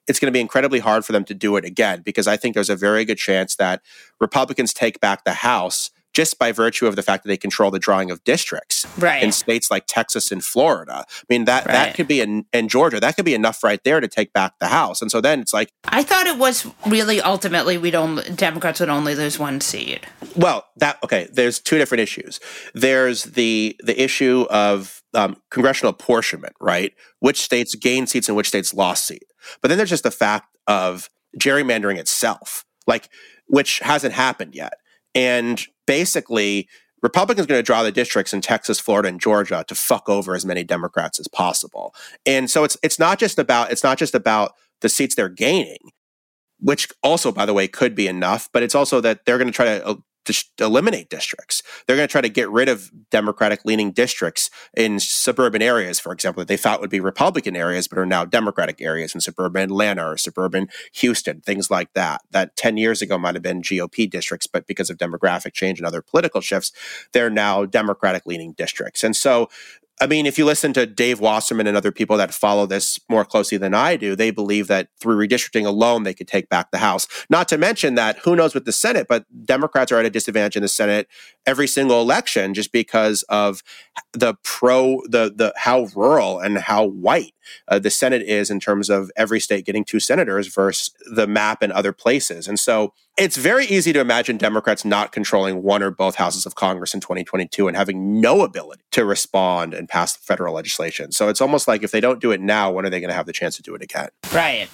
it's going to be incredibly hard for them to do it again, because I think there's a very good chance that Republicans take back the House just by virtue of the fact that they control the drawing of districts right. in states like Texas and Florida. I mean, that, right. that could be, in, in Georgia, that could be enough right there to take back the House. And so then it's like... I thought it was really ultimately we'd only, Democrats would only lose one seat. Well, that, okay, there's two different issues. There's the the issue of um, congressional apportionment, right? Which states gain seats and which states lost seats. But then there's just the fact of gerrymandering itself, like, which hasn't happened yet. And basically, Republicans are going to draw the districts in Texas, Florida, and Georgia to fuck over as many Democrats as possible. And so it's it's not just about it's not just about the seats they're gaining, which also, by the way, could be enough. But it's also that they're going to try to uh, just eliminate districts. They're going to try to get rid of Democratic-leaning districts in suburban areas, for example, that they thought would be Republican areas, but are now Democratic areas in suburban Atlanta or suburban Houston, things like that. That ten years ago might have been G O P districts, but because of demographic change and other political shifts, they're now Democratic-leaning districts. And so, I mean, if you listen to Dave Wasserman and other people that follow this more closely than I do, they believe that through redistricting alone, they could take back the House. Not to mention that who knows with the Senate, but Democrats are at a disadvantage in the Senate every single election just because of the pro, the the how rural and how white uh, the Senate is in terms of every state getting two senators versus the map in other places. And so it's very easy to imagine Democrats not controlling one or both houses of Congress in twenty twenty-two and having no ability to respond and pass federal legislation. So it's almost like if they don't do it now, when are they going to have the chance to do it again? Right.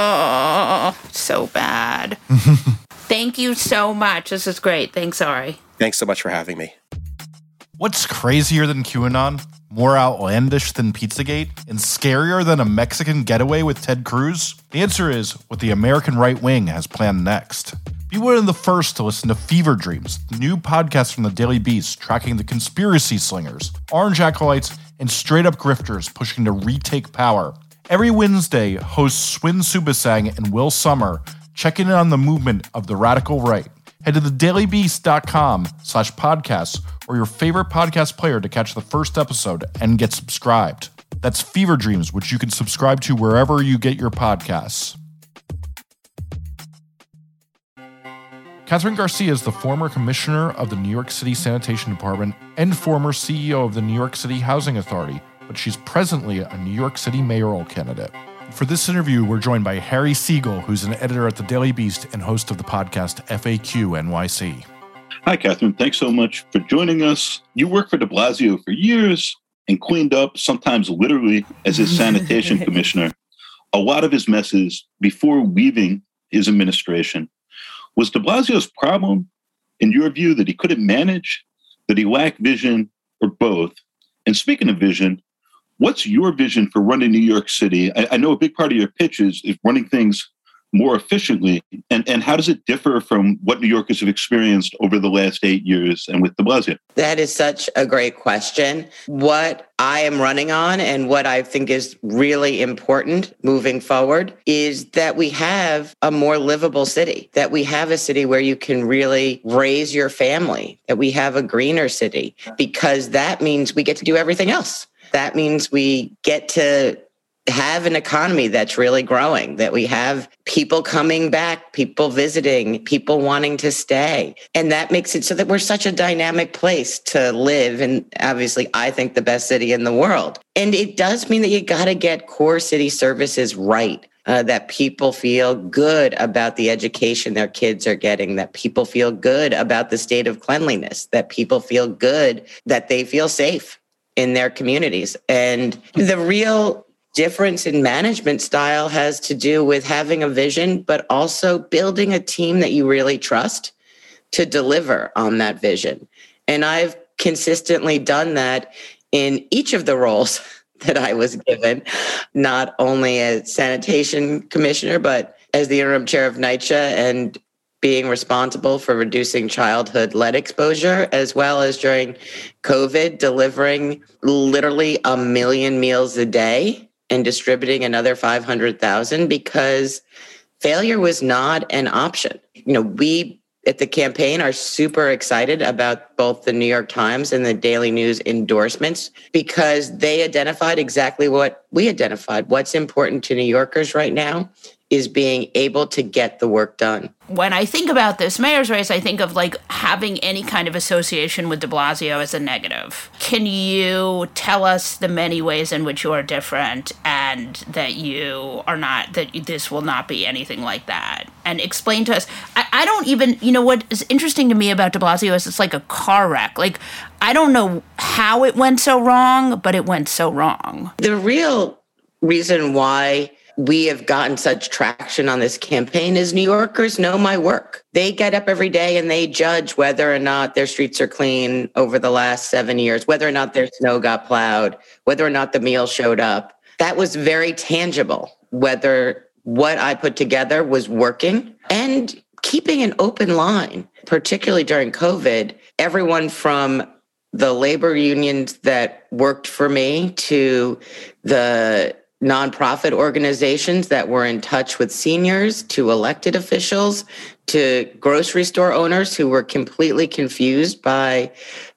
Oh, so bad. Thank you so much. This is great. Thanks, Ari. Thanks so much for having me. What's crazier than QAnon, more outlandish than Pizzagate, and scarier than a Mexican getaway with Ted Cruz? The answer is what the American right wing has planned next. Be one of the first to listen to Fever Dreams, the new podcast from the Daily Beast tracking the conspiracy slingers, orange acolytes, and straight-up grifters pushing to retake power. Every Wednesday, hosts Swin Subasang and Will Sommer check in on the movement of the radical right. Head to thedailybeast.com slash podcasts or your favorite podcast player to catch the first episode and get subscribed. That's Fever Dreams, which you can subscribe to wherever you get your podcasts. Catherine Garcia is the former commissioner of the New York City Sanitation Department and former C E O of the New York City Housing Authority, but she's presently a New York City mayoral candidate. For this interview, we're joined by Harry Siegel, who's an editor at the Daily Beast and host of the podcast F A Q N Y C. Hi, Catherine. Thanks so much for joining us. You worked for de Blasio for years and cleaned up, sometimes literally, as his sanitation commissioner, a lot of his messes before leaving his administration. Was de Blasio's problem, in your view, that he couldn't manage, that he lacked vision, or both? And speaking of vision, what's your vision for running New York City? I, I know a big part of your pitch is, is running things more efficiently. And, and how does it differ from what New Yorkers have experienced over the last eight years and with de Blasio? That is such a great question. What I am running on and what I think is really important moving forward is that we have a more livable city, that we have a city where you can really raise your family, that we have a greener city, because that means we get to do everything else. That means we get to have an economy that's really growing, that we have people coming back, people visiting, people wanting to stay. And that makes it so that we're such a dynamic place to live. And obviously, I think the best city in the world. And it does mean that you got to get core city services right. Uh, that people feel good about the education their kids are getting, that people feel good about the state of cleanliness, that people feel good, that they feel safe in their communities. And the real difference in management style has to do with having a vision, but also building a team that you really trust to deliver on that vision. And I've consistently done that in each of the roles that I was given, not only as sanitation commissioner, but as the interim chair of NYCHA and being responsible for reducing childhood lead exposure, as well as during COVID, delivering literally a million meals a day and distributing another five hundred thousand because failure was not an option. You know, we at the campaign are super excited about both the New York Times and the Daily News endorsements because they identified exactly what we identified. What's important to New Yorkers right now is being able to get the work done. When I think about this mayor's race, I think of like having any kind of association with de Blasio as a negative. Can you tell us the many ways in which you are different and that you are not, that this will not be anything like that? And explain to us, I, I don't even, you know, what is interesting to me about de Blasio is it's like a car wreck. Like, I don't know how it went so wrong, but it went so wrong. The real reason why we have gotten such traction on this campaign is New Yorkers know my work. They get up every day and they judge whether or not their streets are clean over the last seven years, whether or not their snow got plowed, whether or not the meal showed up. That was very tangible, whether what I put together was working and keeping an open line, particularly during COVID. Everyone from the labor unions that worked for me to the nonprofit organizations that were in touch with seniors, to elected officials, to grocery store owners who were completely confused by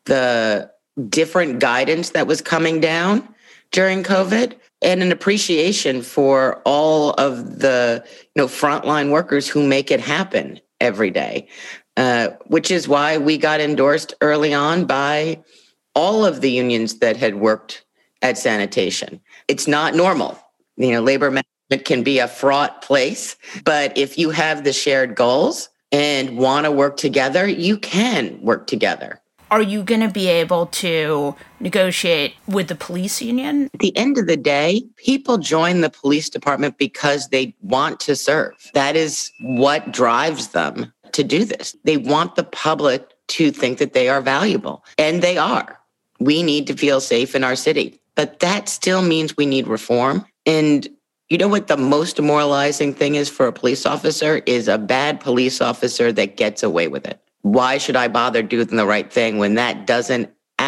the different guidance that was coming down during COVID, and an appreciation for all of the, you know, frontline workers who make it happen every day, uh, which is why we got endorsed early on by all of the unions that had worked at sanitation. It's not normal. You know, labor management can be a fraught place, but if you have the shared goals and want to work together, you can work together. Are you going to be able to negotiate with the police union? At the end of the day, people join the police department because they want to serve. That is what drives them to do this. They want the public to think that they are valuable, and they are. We need to feel safe in our city. But that still means we need reform. And you know what the most demoralizing thing is for a police officer is a bad police officer that gets away with it. Why should I bother doing the right thing when that doesn't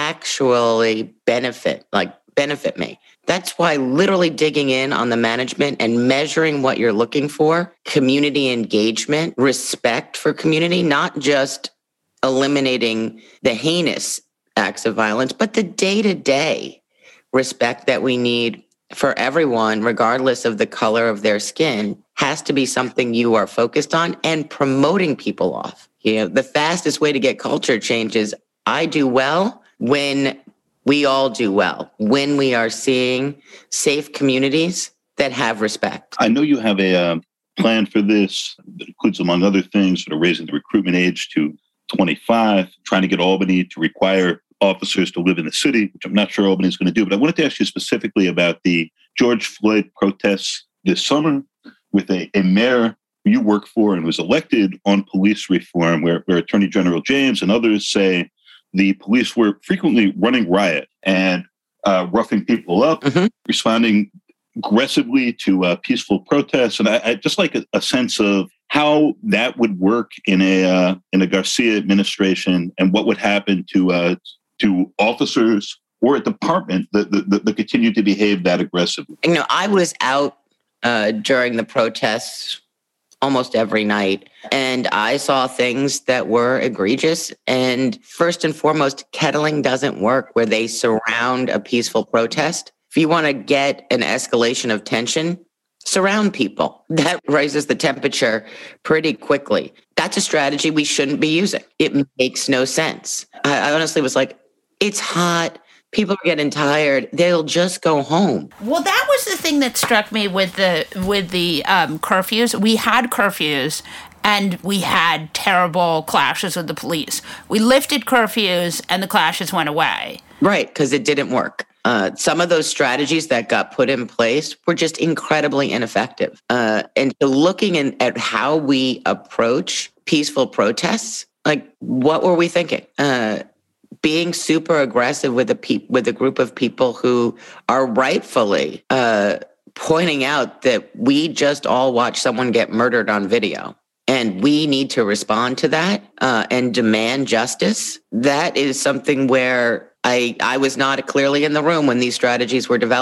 actually benefit, like benefit me? That's why literally digging in on the management and measuring what you're looking for, community engagement, respect for community, not just eliminating the heinous acts of violence, but the day-to-day respect that we need for everyone, regardless of the color of their skin, has to be something you are focused on, and promoting people off. You know, the fastest way to get culture change is I do well when we all do well, when we are seeing safe communities that have respect. I know you have a uh, plan for this that includes, among other things, sort of raising the recruitment age to twenty-five, trying to get Albany to require officers to live in the city, which I'm not sure Albany is going to do. But I wanted to ask you specifically about the George Floyd protests this summer with a, a mayor you work for and was elected on police reform, where, where Attorney General James and others say the police were frequently running riot and uh, roughing people up, mm-hmm. responding aggressively to uh, peaceful protests. And I, I just like a, a sense of how that would work in a uh, in a Garcia administration, and what would happen to uh, to officers or a department that, that, that continue to behave that aggressively. You know, I was out uh, during the protests almost every night, and I saw things that were egregious. And first and foremost, kettling doesn't work where they surround a peaceful protest. If you want to get an escalation of tension, surround people. That raises the temperature pretty quickly. That's a strategy we shouldn't be using. It makes no sense. I, I honestly was like, it's hot. People are getting tired. They'll just go home. Well, that was the thing that struck me with the with the um, curfews. We had curfews, and we had terrible clashes with the police. We lifted curfews, and the clashes went away. Right, because it didn't work. Uh, some of those strategies that got put in place were just incredibly ineffective. Uh, and so looking in, at how we approach peaceful protests, like, what were we thinking? Uh, being super aggressive with a pe- with a group of people who are rightfully uh, pointing out that we just all watched someone get murdered on video, and we need to respond to that uh, and demand justice. That is something where I, I was not clearly in the room when these strategies were developed,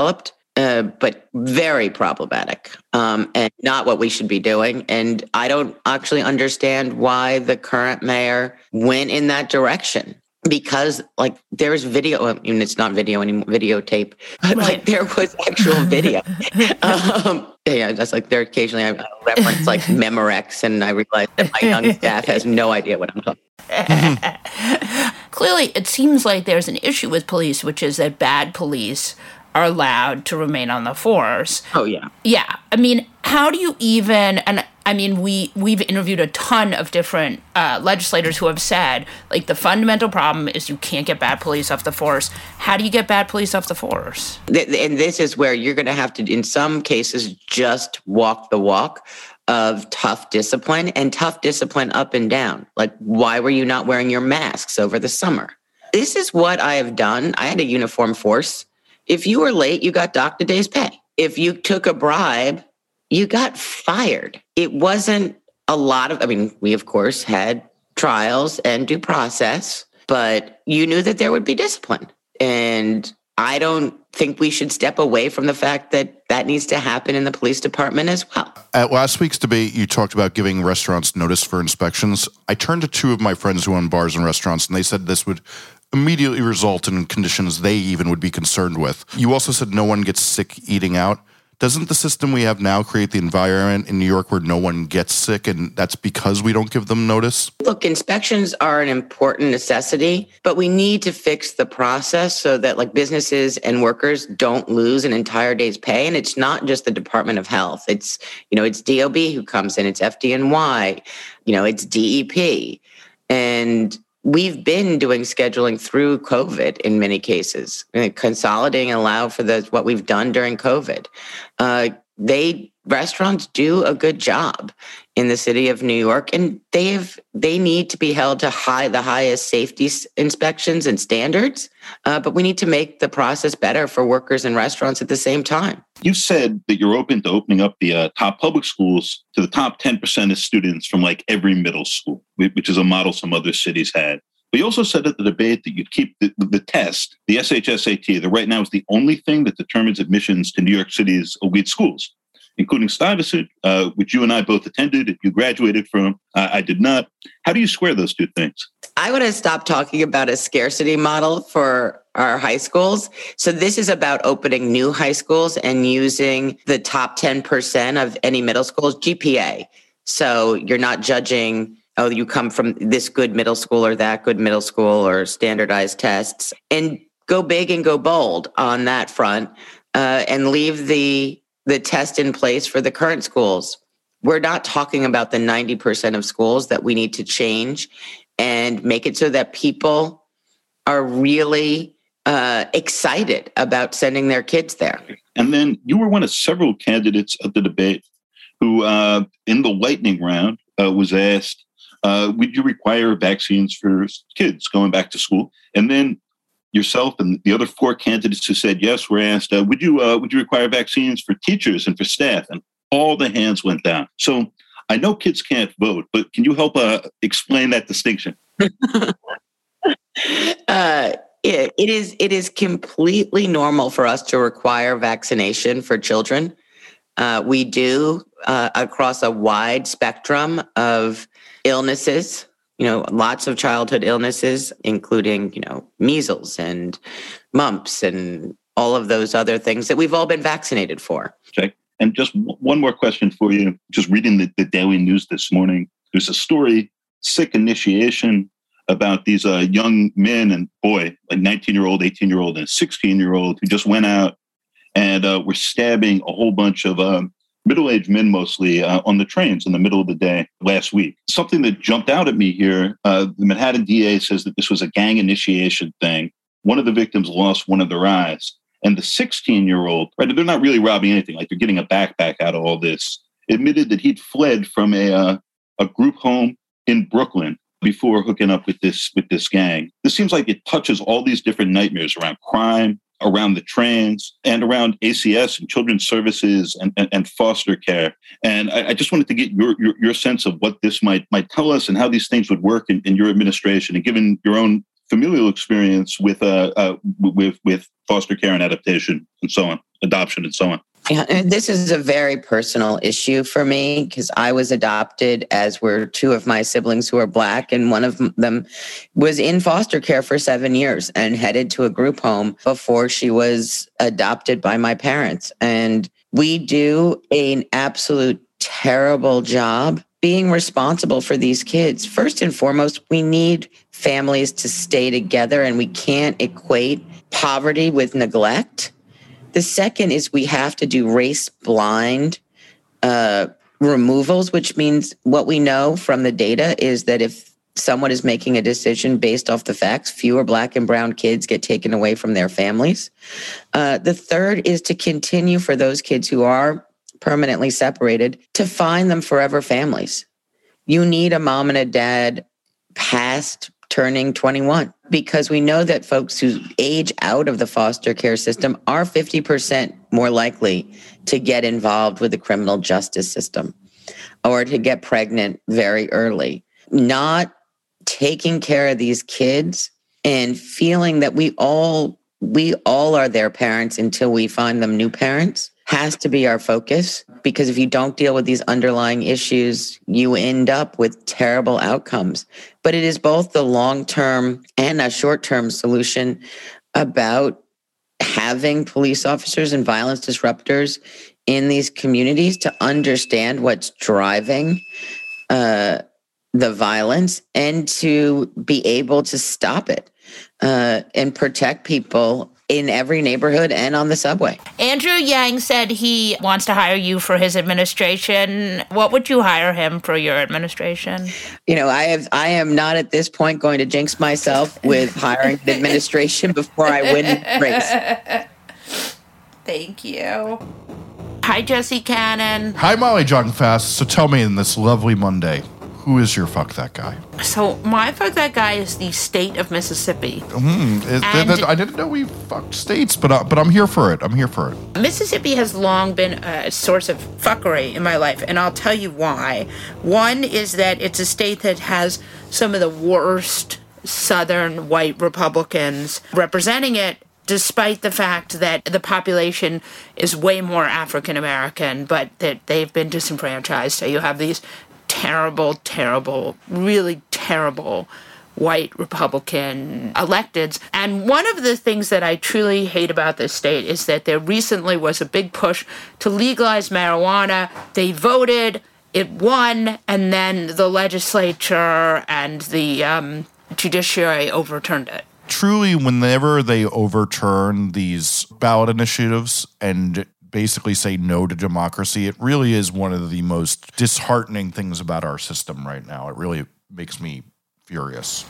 uh, but very problematic, um, and not what we should be doing. And I don't actually understand why the current mayor went in that direction. Because like there's video, I mean, it's not video anymore, videotape, but Right. like there was actual video. um, yeah, that's like there occasionally I reference like Memorex, and I realize that my young staff has no idea what I'm talking. Clearly, it seems like there's an issue with police, which is that bad police are allowed to remain on the force. Oh, yeah. Yeah. I mean, how do you even, and I mean, we, we've interviewed a ton of different uh, legislators who have said, like, the fundamental problem is you can't get bad police off the force. How do you get bad police off the force? And this is where you're going to have to, in some cases, just walk the walk of tough discipline, and tough discipline up and down. Like, why were you not wearing your masks over the summer? This is what I have done. I had a uniform force. If you were late, you got docked a day's pay. If you took a bribe, you got fired. It wasn't a lot of, I mean, we of course had trials and due process, but you knew that there would be discipline. And I don't think we should step away from the fact that that needs to happen in the police department as well. At last week's debate, you talked about giving restaurants notice for inspections. I turned to two of my friends who own bars and restaurants, and they said this would immediately result in conditions they even would be concerned with. You also said no one gets sick eating out. Doesn't the system we have now create the environment in New York where no one gets sick, and that's because we don't give them notice? Look, inspections are an important necessity, but we need to fix the process so that like businesses and workers don't lose an entire day's pay. And it's not just the Department of Health. It's, you know, it's D O B who comes in, it's F D N Y, you know, it's D E P. And we've been doing scheduling through COVID in many cases, consolidating and allow for the, what we've done during COVID. Uh, they restaurants do a good job in the city of New York, and they've they need to be held to high the highest safety inspections and standards. Uh, but we need to make the process better for workers and restaurants at the same time. You said that you're open to opening up the uh, top public schools to the top ten percent of students from like every middle school, which is a model some other cities had. But you also said at the debate that you'd keep the, the test, the S H S A T, that right now is the only thing that determines admissions to New York City's elite schools, including Stuyvesant, uh, which you and I both attended. You graduated from. Uh, I did not. How do you square those two things? I want to stop talking about a scarcity model for our high schools. So this is about opening new high schools and using the top ten percent of any middle school's G P A. So you're not judging, oh, you come from this good middle school or that good middle school or standardized tests, and go big and go bold on that front, uh, and leave the the test in place for the current schools. We're not talking about the ninety percent of schools that we need to change and make it so that people are really uh, excited about sending their kids there. And then you were one of several candidates at the debate who, uh, in the lightning round, uh, was asked, uh, would you require vaccines for kids going back to school? And then yourself and the other four candidates who said yes were asked, uh, would you uh, would you require vaccines for teachers and for staff? And all the hands went down. So I know kids can't vote, but can you help uh, explain that distinction? uh, it, it is it is completely normal for us to require vaccination for children. Uh, we do uh, across a wide spectrum of illnesses. You know, lots of childhood illnesses, including, you know, measles and mumps and all of those other things that we've all been vaccinated for. Okay. And just w- one more question for you. Just reading the, the Daily News this morning, there's a story, sick initiation, about these uh, young men and boy, like nineteen-year-old, eighteen-year-old, and sixteen-year-old who just went out and uh, were stabbing a whole bunch of um, middle-aged men mostly uh, on the trains in the middle of the day last week. Something that jumped out at me here, uh, the Manhattan D A says that this was a gang initiation thing. One of the victims lost one of their eyes. And the sixteen-year-old, right, they're not really robbing anything, like they're getting a backpack out of all this, admitted that he'd fled from a uh, a group home in Brooklyn before hooking up with this with this gang. This seems like it touches all these different nightmares around crime, around the trains, and around A C S and children's services and, and, and foster care. And I, I just wanted to get your, your your sense of what this might might tell us and how these things would work in, in your administration, and given your own familial experience with uh, uh with with foster care and adaptation and so on, adoption and so on. Yeah, and this is a very personal issue for me because I was adopted, as were two of my siblings who are Black, and one of them was in foster care for seven years and headed to a group home before she was adopted by my parents. And we do an absolute terrible job being responsible for these kids. First and foremost, we need families to stay together, and we can't equate poverty with neglect. The second is we have to do race-blind uh, removals, which means what we know from the data is that if someone is making a decision based off the facts, fewer Black and brown kids get taken away from their families. Uh, the third is to continue for those kids who are permanently separated to find them forever families. You need a mom and a dad past turning twenty-one, because we know that folks who age out of the foster care system are fifty percent more likely to get involved with the criminal justice system or to get pregnant very early. Not taking care of these kids and feeling that we all we all are their parents until we find them new parents has to be our focus, because if you don't deal with these underlying issues, you end up with terrible outcomes. But it is both the long-term and a short-term solution about having police officers and violence disruptors in these communities to understand what's driving uh, the violence and to be able to stop it uh, and protect people in every neighborhood and on the subway. Andrew Yang said he wants to hire you for his administration. What would you hire him for your administration? You know, I have I am not at this point going to jinx myself with hiring the administration before I win the race. Thank you. Hi, Jesse Cannon. Hi, Molly Jong-Fast. So tell me, in this lovely Monday, who is your fuck that guy? So my fuck that guy is the state of Mississippi. Mm, is, that, that, I didn't know we fucked states, but uh, but I'm here for it. I'm here for it. Mississippi has long been a source of fuckery in my life, and I'll tell you why. One is that it's a state that has some of the worst Southern white Republicans representing it, despite the fact that the population is way more African American, but that they've been disenfranchised. So you have these terrible, terrible, really terrible white Republican electeds. And one of the things that I truly hate about this state is that there recently was a big push to legalize marijuana. They voted, it won, and then the legislature and the um, judiciary overturned it. Truly, whenever they overturn these ballot initiatives and basically say no to democracy, it really is one of the most disheartening things about our system right now. It really makes me furious.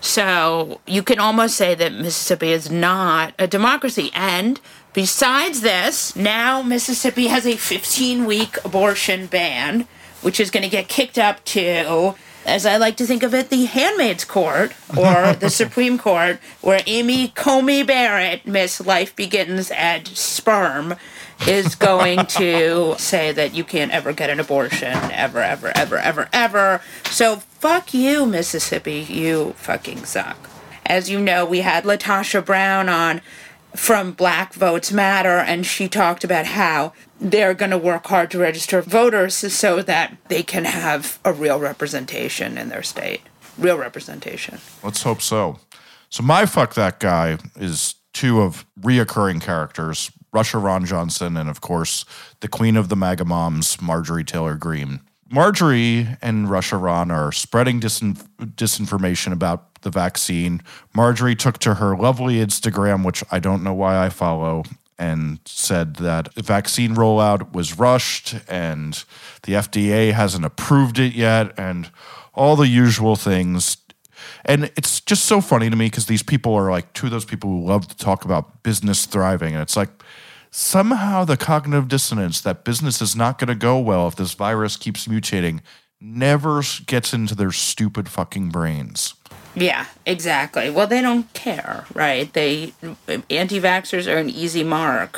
So you can almost say that Mississippi is not a democracy. And besides this, now Mississippi has a fifteen-week abortion ban, which is going to get kicked up to, as I like to think of it, the Handmaid's Court or the Supreme Court, where Amy Comey Barrett, Miss Life Begins at Sperm, is going to say that you can't ever get an abortion, ever, ever, ever, ever, ever. So fuck you, Mississippi. You fucking suck. As you know, we had Latasha Brown on from Black Votes Matter, and she talked about how they're going to work hard to register voters so that they can have a real representation in their state. Real representation. Let's hope so. So my fuck that guy is two of reoccurring characters, Russia Ron Johnson, and of course, the queen of the MAGA moms, Marjorie Taylor Greene. Marjorie and Russia Ron are spreading disin- disinformation about the vaccine. Marjorie took to her lovely Instagram, which I don't know why I follow, and said that the vaccine rollout was rushed and the F D A hasn't approved it yet, and all the usual things. And it's just so funny to me because these people are like two of those people who love to talk about business thriving. And it's like somehow the cognitive dissonance that business is not going to go well if this virus keeps mutating never gets into their stupid fucking brains. Yeah, exactly. Well, they don't care, right? They anti-vaxxers are an easy mark.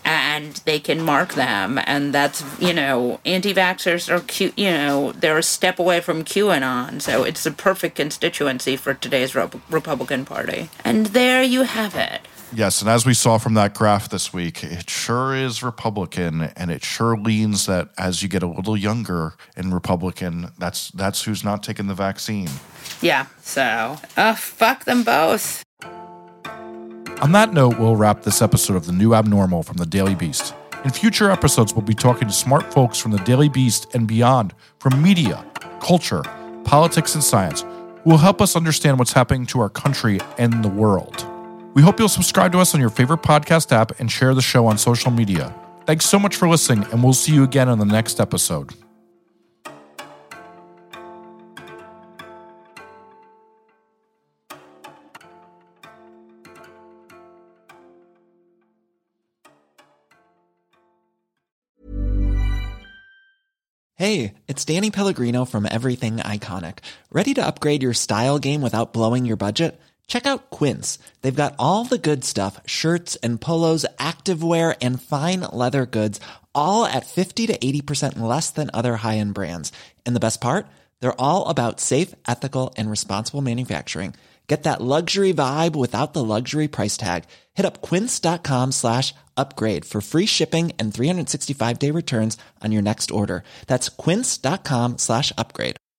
and they can mark them. And that's, you know, anti-vaxxers are, Q, you know, they're a step away from QAnon. So it's the perfect constituency for today's Re- Republican Party. And there you have it. Yes, and as we saw from that graph this week, it sure is Republican, and it sure leans that as you get a little younger in Republican, that's that's who's not taking the vaccine. Yeah, so, uh, fuck them both. On that note, we'll wrap this episode of The New Abnormal from The Daily Beast. In future episodes, we'll be talking to smart folks from The Daily Beast and beyond, from media, culture, politics, and science, who will help us understand what's happening to our country and the world. We hope you'll subscribe to us on your favorite podcast app and share the show on social media. Thanks so much for listening, and we'll see you again on the next episode. Hey, it's Danny Pellegrino from Everything Iconic. Ready to upgrade your style game without blowing your budget? Check out Quince. They've got all the good stuff, shirts and polos, activewear, and fine leather goods, all at fifty to eighty percent less than other high-end brands. And the best part? They're all about safe, ethical, and responsible manufacturing. Get that luxury vibe without the luxury price tag. Hit up quince.com slash upgrade for free shipping and three sixty-five day returns on your next order. That's quince.com slash upgrade.